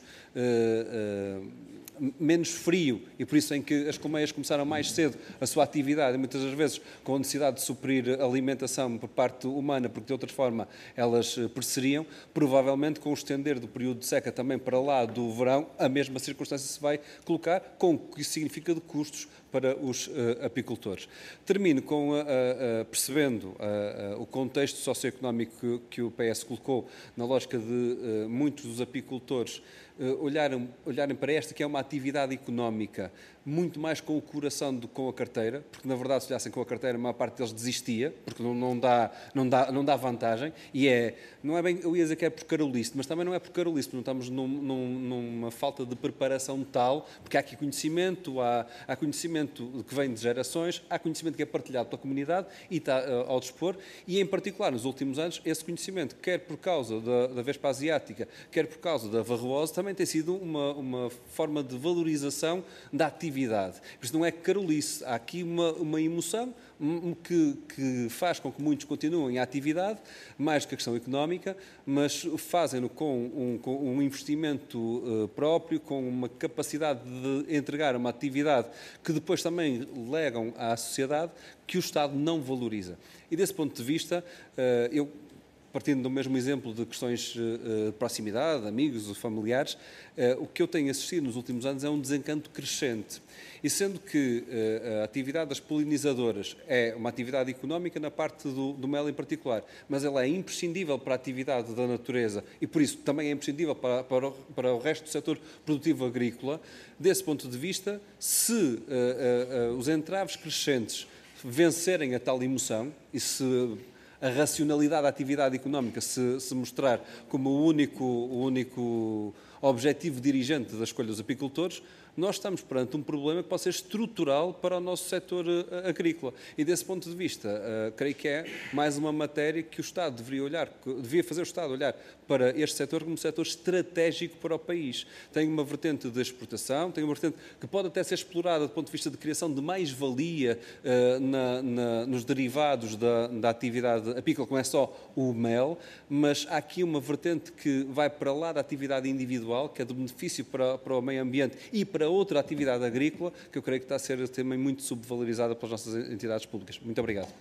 Uh, uh, menos frio e por isso em que as colmeias começaram mais cedo a sua atividade e muitas das vezes com a necessidade de suprir alimentação por parte humana porque de outra forma elas pereceriam, provavelmente com o estender do período de seca também para lá do verão, a mesma circunstância se vai colocar, com o que isso significa de custos para os uh, apicultores. Termino com, uh, uh, percebendo uh, uh, o contexto socioeconómico que, que o P S colocou na lógica de uh, muitos dos apicultores uh, olharem, olharem para esta que é uma atividade económica muito mais com o coração do que com a carteira, porque na verdade se olhassem com a carteira a maior parte deles desistia, porque não, não, dá, não, dá, não dá vantagem, e é, não é bem, eu ia dizer que é por carolice, mas também não é por carolice, porque não estamos num, num, numa falta de preparação tal, porque há aqui conhecimento, há, há conhecimento que vem de gerações, há conhecimento que é partilhado pela comunidade e está uh, ao dispor, e em particular nos últimos anos esse conhecimento, quer por causa da, da Vespa Asiática, quer por causa da varroose, também tem sido uma, uma forma de valorização da atividade. Isto não é carolice, há aqui uma, uma emoção que, que faz com que muitos continuem a atividade, mais que a questão económica, mas fazem-no com um, com um investimento uh, próprio, com uma capacidade de entregar uma atividade que depois também legam à sociedade que o Estado não valoriza. E desse ponto de vista, uh, eu... partindo do mesmo exemplo de questões de proximidade, amigos ou familiares, o que eu tenho assistido nos últimos anos é um desencanto crescente. E sendo que a atividade das polinizadoras é uma atividade económica na parte do, do mel em particular, mas ela é imprescindível para a atividade da natureza e por isso também é imprescindível para, para, o, para o resto do setor produtivo agrícola, desse ponto de vista, se uh, uh, uh, os entraves crescentes vencerem a tal emoção e se a racionalidade da atividade económica se, se mostrar como o único, o único objetivo dirigente da escolha dos apicultores, nós estamos perante um problema que pode ser estrutural para o nosso setor uh, agrícola. E desse ponto de vista, uh, creio que é mais uma matéria que o Estado deveria olhar, devia fazer o Estado olhar para este setor como um setor estratégico para o país. Tem uma vertente de exportação, tem uma vertente que pode até ser explorada do ponto de vista de criação de mais-valia uh, na, na, nos derivados da, da atividade apícola, que não é só o mel, mas há aqui uma vertente que vai para lá da atividade individual, que é de benefício para, para o meio ambiente e para outra atividade agrícola, que eu creio que está a ser também muito subvalorizada pelas nossas entidades públicas. Muito obrigado.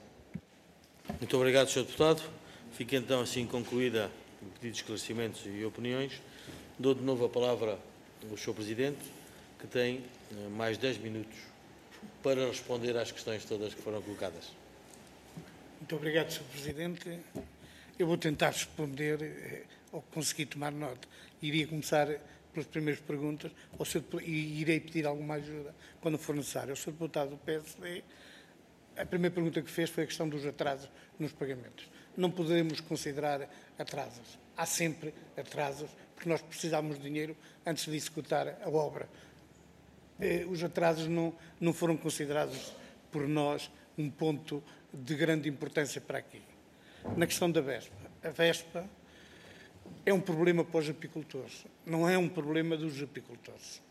Muito obrigado, senhor Deputado. Fica então assim concluída o pedido de esclarecimentos e opiniões. Dou de novo a palavra ao senhor Presidente, que tem mais dez minutos para responder às questões todas que foram colocadas. Muito obrigado, senhor Presidente. Eu vou tentar responder, ou conseguir tomar nota. Iria começar pelas primeiras perguntas ao senhor, e irei pedir alguma ajuda quando for necessário. O senhor Deputado do P S D, a primeira pergunta que fez foi a questão dos atrasos nos pagamentos. Não podemos considerar atrasos. há sempre atrasos, porque nós precisamos de dinheiro antes de executar a obra. Os atrasos não, não foram considerados por nós um ponto de grande importância para aqui. Na questão da Vespa, a Vespa é um problema para os apicultores, não é um problema dos apicultores.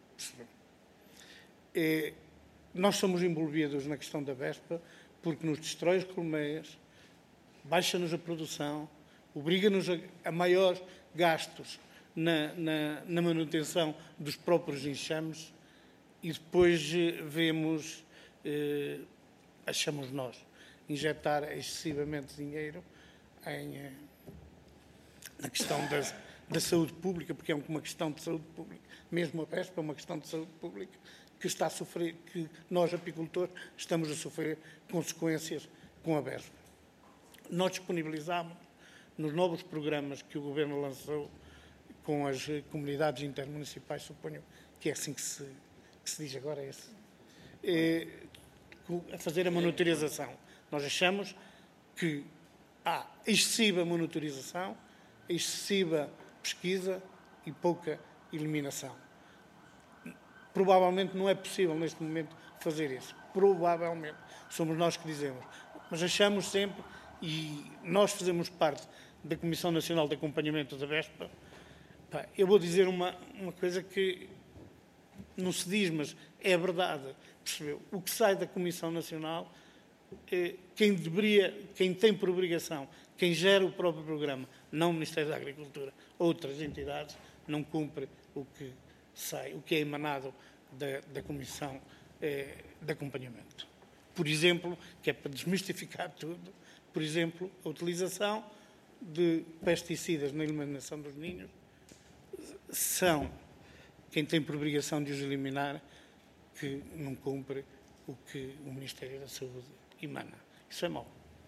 É, nós somos envolvidos na questão da Vespa porque nos destrói as colmeias, baixa-nos a produção, obriga-nos a, a maiores gastos na, na, na manutenção dos próprios enxames e depois vemos, eh, achamos nós, injetar excessivamente dinheiro em, eh, na questão das, da saúde pública, porque é uma questão de saúde pública, mesmo a Vespa é uma questão de saúde pública, que está a sofrer, que nós, apicultores, estamos a sofrer consequências com a Vespa. Nós disponibilizamos, nos novos programas que o Governo lançou com as comunidades intermunicipais, suponho que é assim que se, que se diz agora, é esse, é, a fazer a monitorização. Nós achamos que há excessiva monitorização, excessiva pesquisa e pouca eliminação. Provavelmente não é possível, neste momento, fazer isso. Provavelmente. Somos nós que dizemos. Mas achamos sempre, e nós fazemos parte da Comissão Nacional de Acompanhamento da Vespa, pá, eu vou dizer uma, uma coisa que não se diz, mas é verdade. Percebeu? O que sai da Comissão Nacional, eh, quem deveria, quem tem por obrigação, quem gera o próprio programa, não o Ministério da Agricultura, outras entidades, não cumpre o que sai, o que é emanado da, da Comissão eh, de Acompanhamento. Por exemplo, que é para desmistificar tudo, por exemplo, a utilização de pesticidas na eliminação dos ninhos são quem tem por obrigação de os eliminar que não cumpre o que o Ministério da Saúde emana. Isso é mau.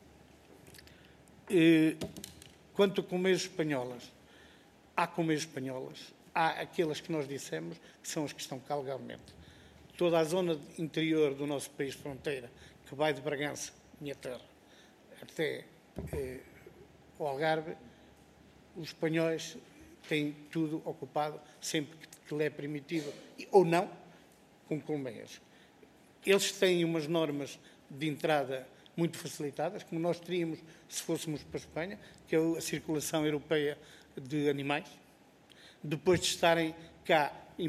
E, quanto a colmeias espanholas, há colmeias espanholas, há aquelas que nós dissemos que são as que estão cá legalmente. Toda a zona interior do nosso país de fronteira, que vai de Bragança, minha terra, até eh, o Algarve, os espanhóis têm tudo ocupado, sempre que lhe é permitido, ou não, com colmeias. Eles têm umas normas de entrada muito facilitadas, como nós teríamos se fôssemos para a Espanha, que é a circulação europeia de animais. Depois de estarem cá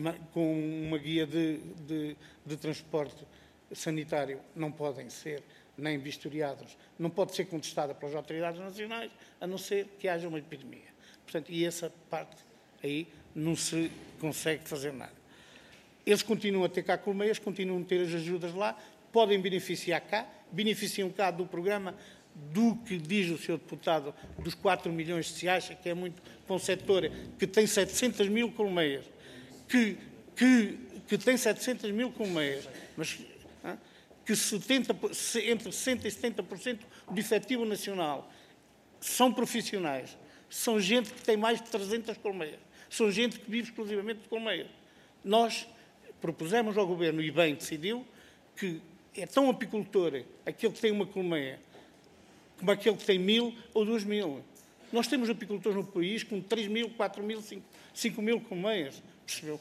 com uma guia de, de, de transporte sanitário, não podem ser nem vistoriados, não pode ser contestada pelas autoridades nacionais, a não ser que haja uma epidemia. Portanto, e essa parte aí não se consegue fazer nada. Eles continuam a ter cá colmeias, continuam a ter as ajudas lá, podem beneficiar cá, beneficiam cá do programa do que diz o senhor deputado, dos quatro milhões se acha que é muito para um setor que tem setecentas mil colmeias, que, que, que tem setecentas mil colmeias, mas ah, que setenta, entre sessenta e setenta por cento do efetivo nacional são profissionais, são gente que tem mais de trezentas colmeias, são gente que vive exclusivamente de colmeias. Nós propusemos ao Governo, e bem decidiu, que é tão apicultor aquele que tem uma colmeia como aquele que tem mil ou duas mil. Nós temos apicultores no país com três mil, quatro mil, cinco mil colmeias, percebeu?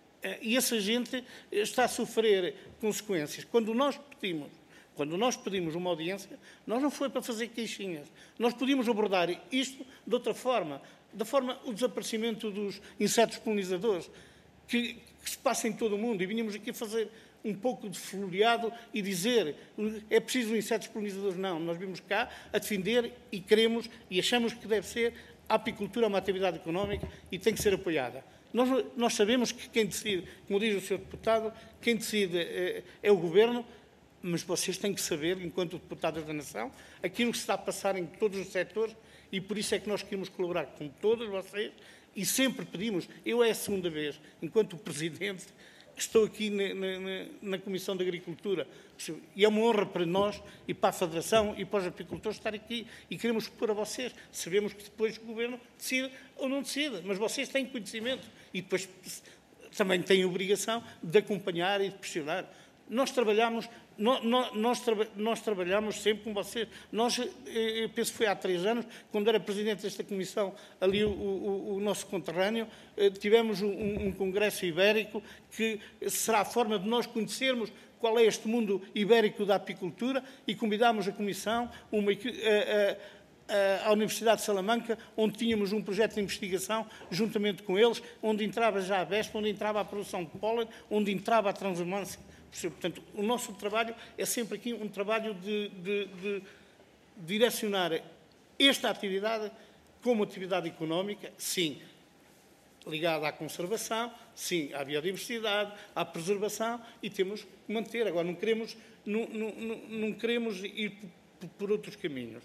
E essa gente está a sofrer consequências. Quando nós pedimos, quando nós pedimos uma audiência, nós não foi para fazer queixinhas. Nós podíamos abordar isto de outra forma, da forma o desaparecimento dos insetos polinizadores, que, que se passa em todo o mundo, e vinhamos aqui a fazer um pouco de floreado e dizer é preciso insetos polinizadores. Não, nós vimos cá a defender e queremos e achamos que deve ser a apicultura uma atividade económica e tem que ser apoiada. Nós, nós sabemos que quem decide, como diz o senhor deputado, quem decide é, é o Governo, mas vocês têm que saber, enquanto deputados da Nação, aquilo que se está a passar em todos os setores, e por isso é que nós queremos colaborar com todos vocês e sempre pedimos, eu é a segunda vez, enquanto Presidente, que estou aqui na, na, na Comissão de Agricultura, e é uma honra para nós e para a Federação e para os apicultores estar aqui e queremos expor a vocês. Sabemos que depois o Governo decide ou não decide, mas vocês têm conhecimento e depois também têm a obrigação de acompanhar e de pressionar. Nós trabalhamos nós, nós, traba, nós trabalhamos sempre com vocês. Nós, eu penso que foi há três anos, quando era presidente desta comissão, ali o, o, o nosso conterrâneo, tivemos um, um congresso ibérico que será a forma de nós conhecermos qual é este mundo ibérico da apicultura e convidámos a comissão, uma, a, a, à Universidade de Salamanca, onde tínhamos um projeto de investigação, juntamente com eles, onde entrava já a vespa, onde entrava a produção de pólen, onde entrava a transhumância. Portanto, o nosso trabalho é sempre aqui um trabalho de, de, de direcionar esta atividade como atividade económica, sim, ligada à conservação, sim, à biodiversidade, à preservação, e temos que manter. Agora, não queremos, não, não, não queremos ir por, por outros caminhos.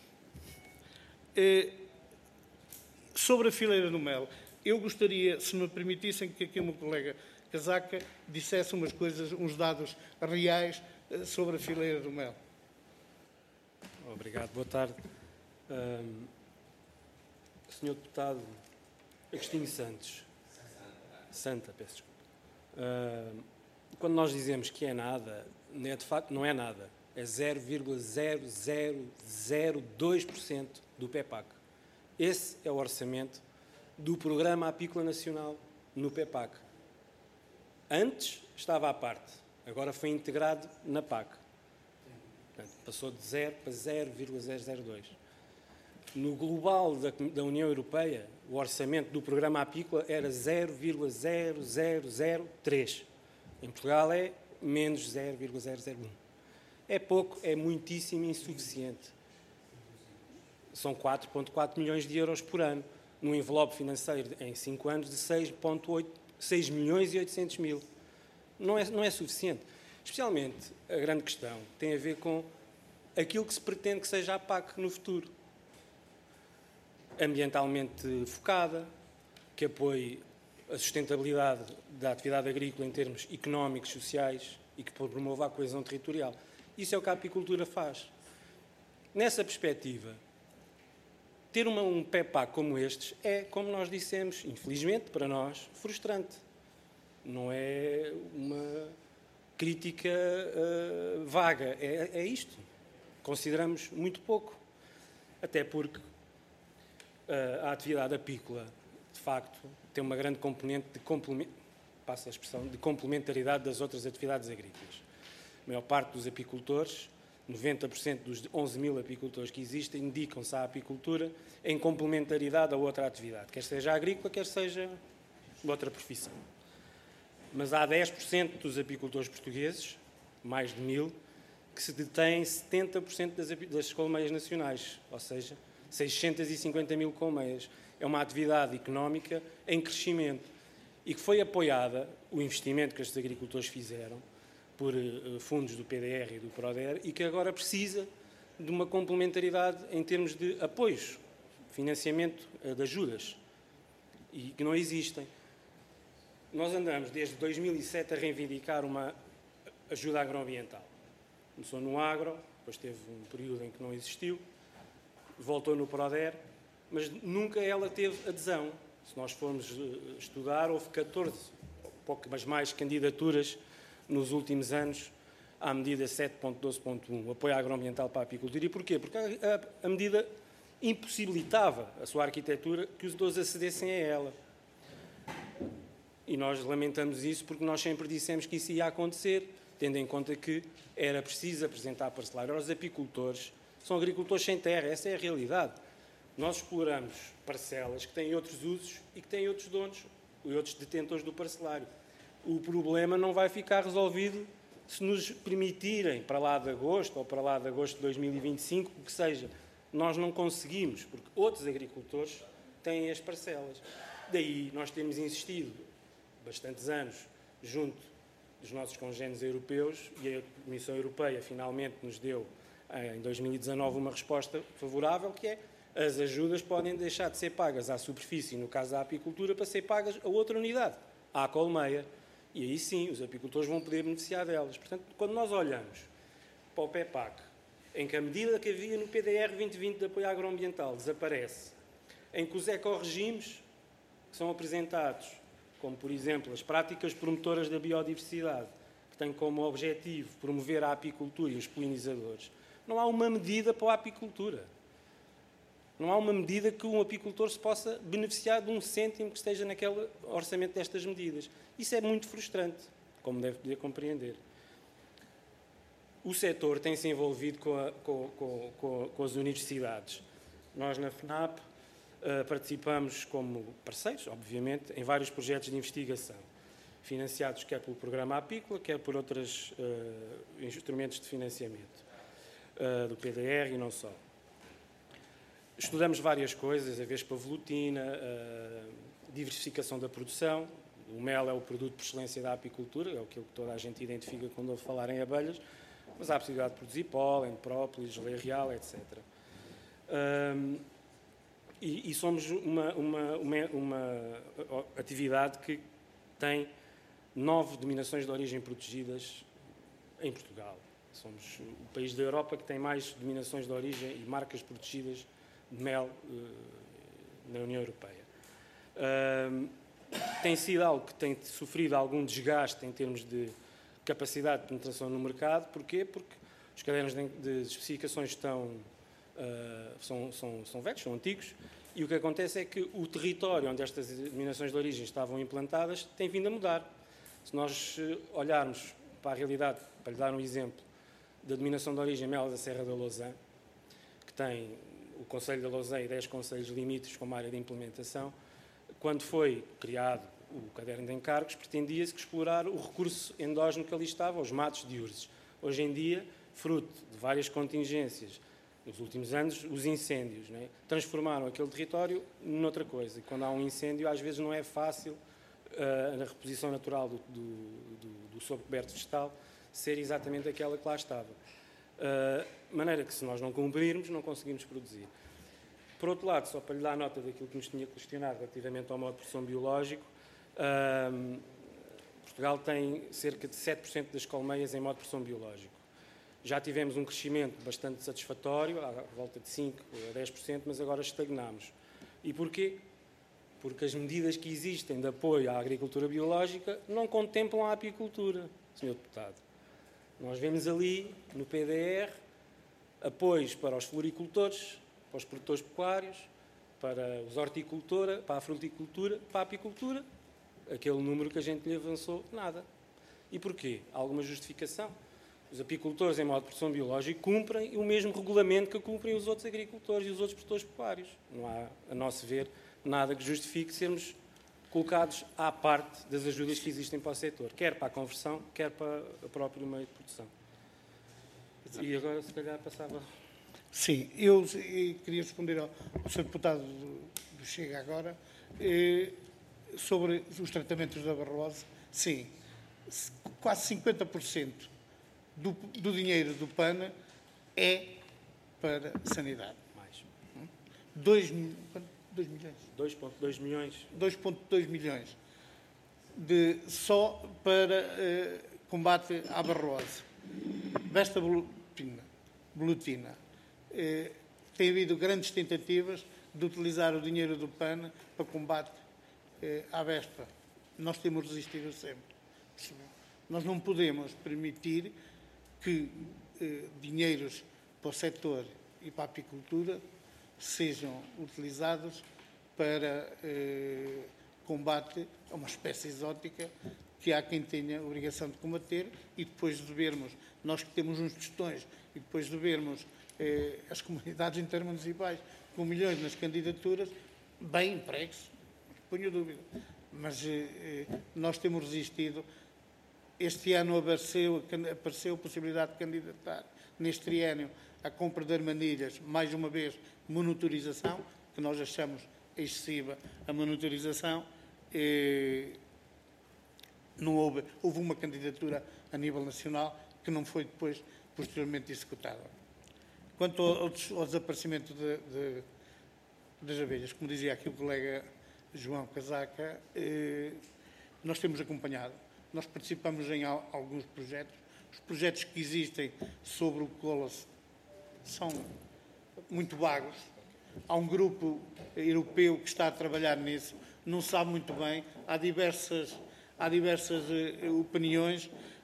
Eh, sobre a fileira do mel, eu gostaria, se me permitissem, que aqui o meu colega Casaca dissesse umas coisas, uns dados reais eh, sobre a fileira do mel. Obrigado, boa tarde. Um, senhor Deputado Agostinho Santos, Santa, peço desculpa. Uh, quando nós dizemos que é nada, é, de facto não é nada, é zero vírgula zero zero zero dois por cento do PEPAC. Esse é o orçamento do Programa Apícola Nacional no PEPAC. Antes estava à parte, agora foi integrado na P A C. Portanto, passou de zero para zero vírgula zero zero dois. No global da, da União Europeia, o orçamento do programa apícola era zero vírgula zero zero zero três. Em Portugal é menos zero vírgula zero zero um. É pouco, é muitíssimo insuficiente. São quatro vírgula quatro milhões de euros por ano, num envelope financeiro em cinco anos de seis milhões e oitocentos mil. Não é, não é suficiente. Especialmente, a grande questão tem a ver com aquilo que se pretende que seja a P A C no futuro. Ambientalmente focada, que apoie a sustentabilidade da atividade agrícola em termos económicos, sociais e que promova a coesão territorial. Isso é o que a apicultura faz. Nessa perspectiva, ter uma, um PEPAC como estes é, como nós dissemos, infelizmente para nós, frustrante. Não é uma crítica uh, vaga, é, é isto. Consideramos muito pouco. Até porque uh, a atividade apícola, de facto, tem uma grande componente de, complement... passa a expressão, de complementaridade das outras atividades agrícolas. A maior parte dos apicultores, noventa por cento dos onze mil apicultores que existem, dedicam-se à apicultura em complementaridade a outra atividade, quer seja agrícola, quer seja outra profissão. Mas há dez por cento dos apicultores portugueses, mais de mil, que se detêm setenta por cento das, das colmeias nacionais, ou seja, seiscentas e cinquenta mil colmeias. É uma atividade económica em crescimento e que foi apoiada, o investimento que estes agricultores fizeram, por uh, fundos do P D R e do PRODER, e que agora precisa de uma complementaridade em termos de apoios, financiamento uh, de ajudas, e que não existem. Nós andamos desde dois mil e sete a reivindicar uma ajuda agroambiental. Começou no agro, depois teve um período em que não existiu, voltou no PRODER, mas nunca ela teve adesão. Se nós formos uh, estudar, houve catorze, pouco, mas mais candidaturas nos últimos anos à medida sete ponto doze ponto um, o apoio agroambiental para a apicultura. E porquê? Porque a, a, a medida impossibilitava a sua arquitetura que os idosos acedessem a ela. E nós lamentamos isso porque nós sempre dissemos que isso ia acontecer, tendo em conta que era preciso apresentar parcelário. Os apicultores são agricultores sem terra, essa é a realidade. Nós exploramos parcelas que têm outros usos e que têm outros donos e outros detentores do parcelário. O problema não vai ficar resolvido se nos permitirem, para lá de agosto ou para lá de agosto de dois mil e vinte e cinco, o que seja. Nós não conseguimos, porque outros agricultores têm as parcelas. Daí nós temos insistido bastantes anos junto dos nossos congêneres europeus e a Comissão Europeia finalmente nos deu, em dois mil e dezanove, uma resposta favorável, que é as ajudas podem deixar de ser pagas à superfície, no caso da apicultura, para ser pagas a outra unidade, à colmeia. E aí sim, os apicultores vão poder beneficiar delas. Portanto, quando nós olhamos para o PEPAC, em que a medida que havia no P D R vinte vinte de apoio agroambiental desaparece, em que os ecorregimes que são apresentados, como por exemplo as práticas promotoras da biodiversidade, que tem como objetivo promover a apicultura e os polinizadores, não há uma medida para a apicultura. Não há uma medida que um apicultor se possa beneficiar de um cêntimo que esteja naquele orçamento destas medidas. Isso é muito frustrante, como deve poder compreender. O setor tem-se envolvido com, a, com, com, com, com as universidades. Nós, na FNAP, uh, participamos como parceiros, obviamente, em vários projetos de investigação, financiados quer pelo programa apícola, quer por outros uh, instrumentos de financiamento, uh, do P D R e não só. Estudamos várias coisas, a vespa velutina, a diversificação da produção. O mel é o produto por excelência da apicultura, é aquilo que toda a gente identifica quando ouve falar em abelhas, mas há a possibilidade de produzir pólen, própolis, geleia real, etcétera. Um, e, e somos uma, uma, uma, uma atividade que tem nove denominações de origem protegidas em Portugal. Somos o país da Europa que tem mais denominações de origem e marcas protegidas de mel uh, na União Europeia. Uh, tem sido algo que tem sofrido algum desgaste em termos de capacidade de penetração no mercado. Porquê? Porque os cadernos de, de especificações estão, uh, são, são, são velhos, são antigos, e o que acontece é que o território onde estas denominações de origem estavam implantadas tem vindo a mudar. Se nós olharmos para a realidade, para lhe dar um exemplo, da denominação de origem mel da Serra da Lousã, que tem o Conselho da Lousã e dez conselhos limites como área de implementação, quando foi criado o caderno de encargos, pretendia-se explorar o recurso endógeno que ali estava, os matos de urzes. Hoje em dia, fruto de várias contingências, nos últimos anos, os incêndios, não é? Transformaram aquele território noutra coisa. E quando há um incêndio, às vezes não é fácil, uh, na reposição natural do, do, do, do sobrecoberto vegetal, ser exatamente aquela que lá estava. Uh, de maneira que, se nós não cumprirmos, não conseguimos produzir. Por outro lado, só para lhe dar nota daquilo que nos tinha questionado relativamente ao modo de produção biológico, uh, Portugal tem cerca de sete por cento das colmeias em modo de produção biológico. Já tivemos um crescimento bastante satisfatório, à volta de cinco a dez por cento, mas agora estagnámos. E porquê? Porque as medidas que existem de apoio à agricultura biológica não contemplam a apicultura, senhor Deputado. Nós vemos ali, no P D R, apoios para os floricultores, para os produtores pecuários, para os horticultura, para a fruticultura, para a apicultura. Aquele número que a gente lhe avançou, nada. E porquê? Há alguma justificação? Os apicultores em modo de produção biológica cumprem o mesmo regulamento que cumprem os outros agricultores e os outros produtores pecuários. Não há, a nosso ver, nada que justifique sermos colocados à parte das ajudas que existem para o setor, quer para a conversão, quer para o próprio meio de produção. E agora, se calhar, passava... Sim, eu, eu queria responder ao, ao senhor Deputado do, do Chega agora, eh, sobre os tratamentos da barrose. Sim, quase cinquenta por cento do, do dinheiro do P A N é para sanidade. Mais. dois milhões. dois vírgula dois milhões. dois vírgula dois milhões de, só para eh, combate à barrose. Vesta blutina. blutina. Eh, tem havido grandes tentativas de utilizar o dinheiro do P A N para combate eh, à vespa. Nós temos resistido sempre. Nós não podemos permitir que eh, dinheiros para o setor e para a apicultura sejam utilizados para eh, combate a uma espécie exótica que há quem tenha a obrigação de combater, e depois de vermos, nós que temos uns tostões, e depois de vermos eh, as comunidades intermunicipais com milhões nas candidaturas, bem empregos, ponho dúvida. Mas eh, nós temos resistido. Este ano apareceu, apareceu a possibilidade de candidatar, neste triênio, a compra de armadilhas, mais uma vez, monitorização, que nós achamos excessiva a monitorização. Eh, não houve, houve uma candidatura a nível nacional que não foi depois, posteriormente, executada. Quanto ao, ao desaparecimento de, de, das abelhas, como dizia aqui o colega João Casaca, eh, nós temos acompanhado. Nós participamos em alguns projetos. Os projetos que existem sobre o colosso são muito vagos. Há um grupo europeu que está a trabalhar nisso, não sabe muito bem. Há diversas, há diversas uh, opiniões. Uh,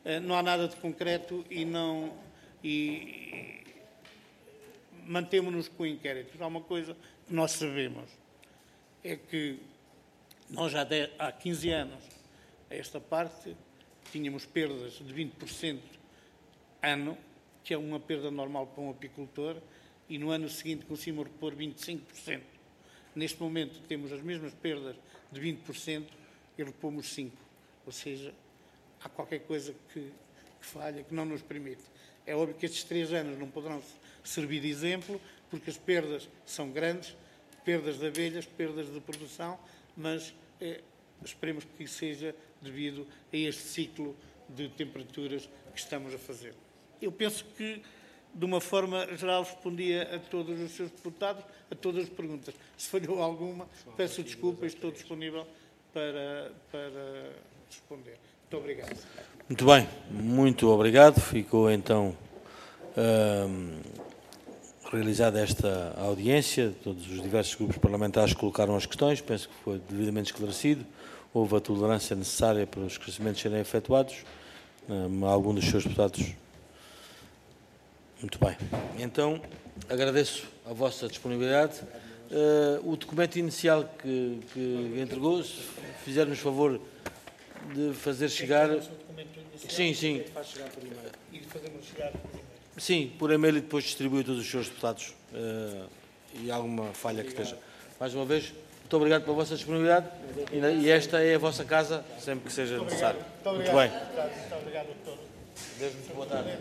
não há nada de concreto e não e mantemos-nos com o inquérito. Há uma coisa que nós sabemos, é que nós já de, há quinze anos a esta parte tínhamos perdas de vinte por cento ano, que é uma perda normal para um apicultor, e no ano seguinte conseguimos repor vinte e cinco por cento. Neste momento temos as mesmas perdas de vinte por cento e repomos cinco por cento. Ou seja, há qualquer coisa que, que falha, que não nos permite. É óbvio que estes três anos não poderão servir de exemplo, porque as perdas são grandes, perdas de abelhas, perdas de produção, mas eh, esperemos que seja devido a este ciclo de temperaturas que estamos a fazer. Eu penso que, de uma forma geral, respondia a todos os seus deputados, a todas as perguntas. Se falhou alguma, peço desculpa e estou disponível para, para responder. Muito obrigado. Muito bem, muito obrigado. Ficou então hum, realizada esta audiência. Todos os diversos grupos parlamentares colocaram as questões. Penso que foi devidamente esclarecido. Houve a tolerância necessária para os esclarecimentos serem efetuados. Hum, algum dos seus deputados. Muito bem. Então, agradeço a vossa disponibilidade. Uh, o documento inicial que, que entregou, se fizer-nos favor de fazer chegar... Sim, sim. E de fazermos chegar por e-mail. Sim, por e-mail e depois distribui a todos os seus deputados. Uh, e alguma falha que esteja. Mais uma vez, muito obrigado pela vossa disponibilidade. E, e esta é a vossa casa, sempre que seja necessário. Muito, muito bem. Muito obrigado a todos. Deus muito boa tarde.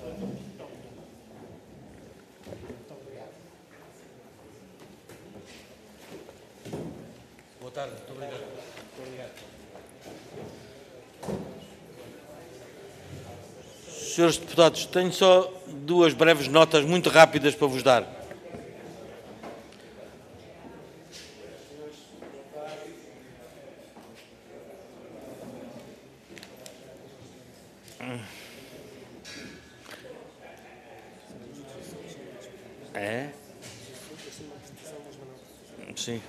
Boa tarde, muito obrigado. Muito obrigado. Senhores deputados, tenho só duas breves notas muito rápidas para vos dar. É? Sim.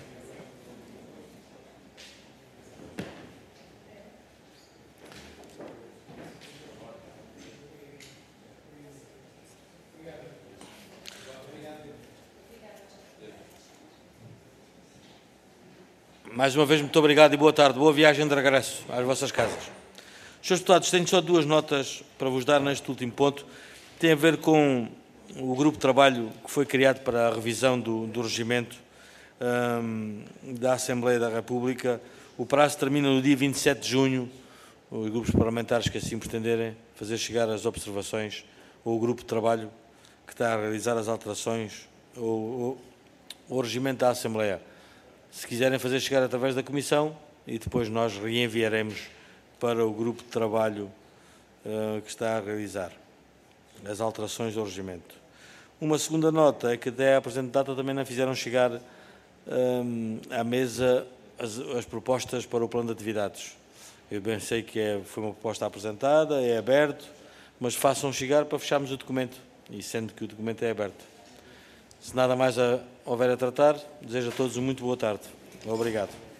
Mais uma vez, muito obrigado e boa tarde. Boa viagem de regresso às vossas casas. Senhores deputados, tenho só duas notas para vos dar neste último ponto. Tem a ver com o grupo de trabalho que foi criado para a revisão do, do regimento um, da Assembleia da República. O prazo termina no dia vinte e sete de junho. Os grupos parlamentares que assim pretenderem fazer chegar as observações, ou o grupo de trabalho que está a realizar as alterações, ou, ou, ou o regimento da Assembleia. Se quiserem fazer chegar através da Comissão, e depois nós reenviaremos para o grupo de trabalho uh, que está a realizar as alterações do regimento. Uma segunda nota é que até à presente data também não fizeram chegar um, à mesa as, as propostas para o plano de atividades. Eu bem sei que é, foi uma proposta apresentada, é aberto, mas façam chegar para fecharmos o documento, e sendo que o documento é aberto. Se nada mais a, houver a tratar, desejo a todos uma muito boa tarde. Obrigado.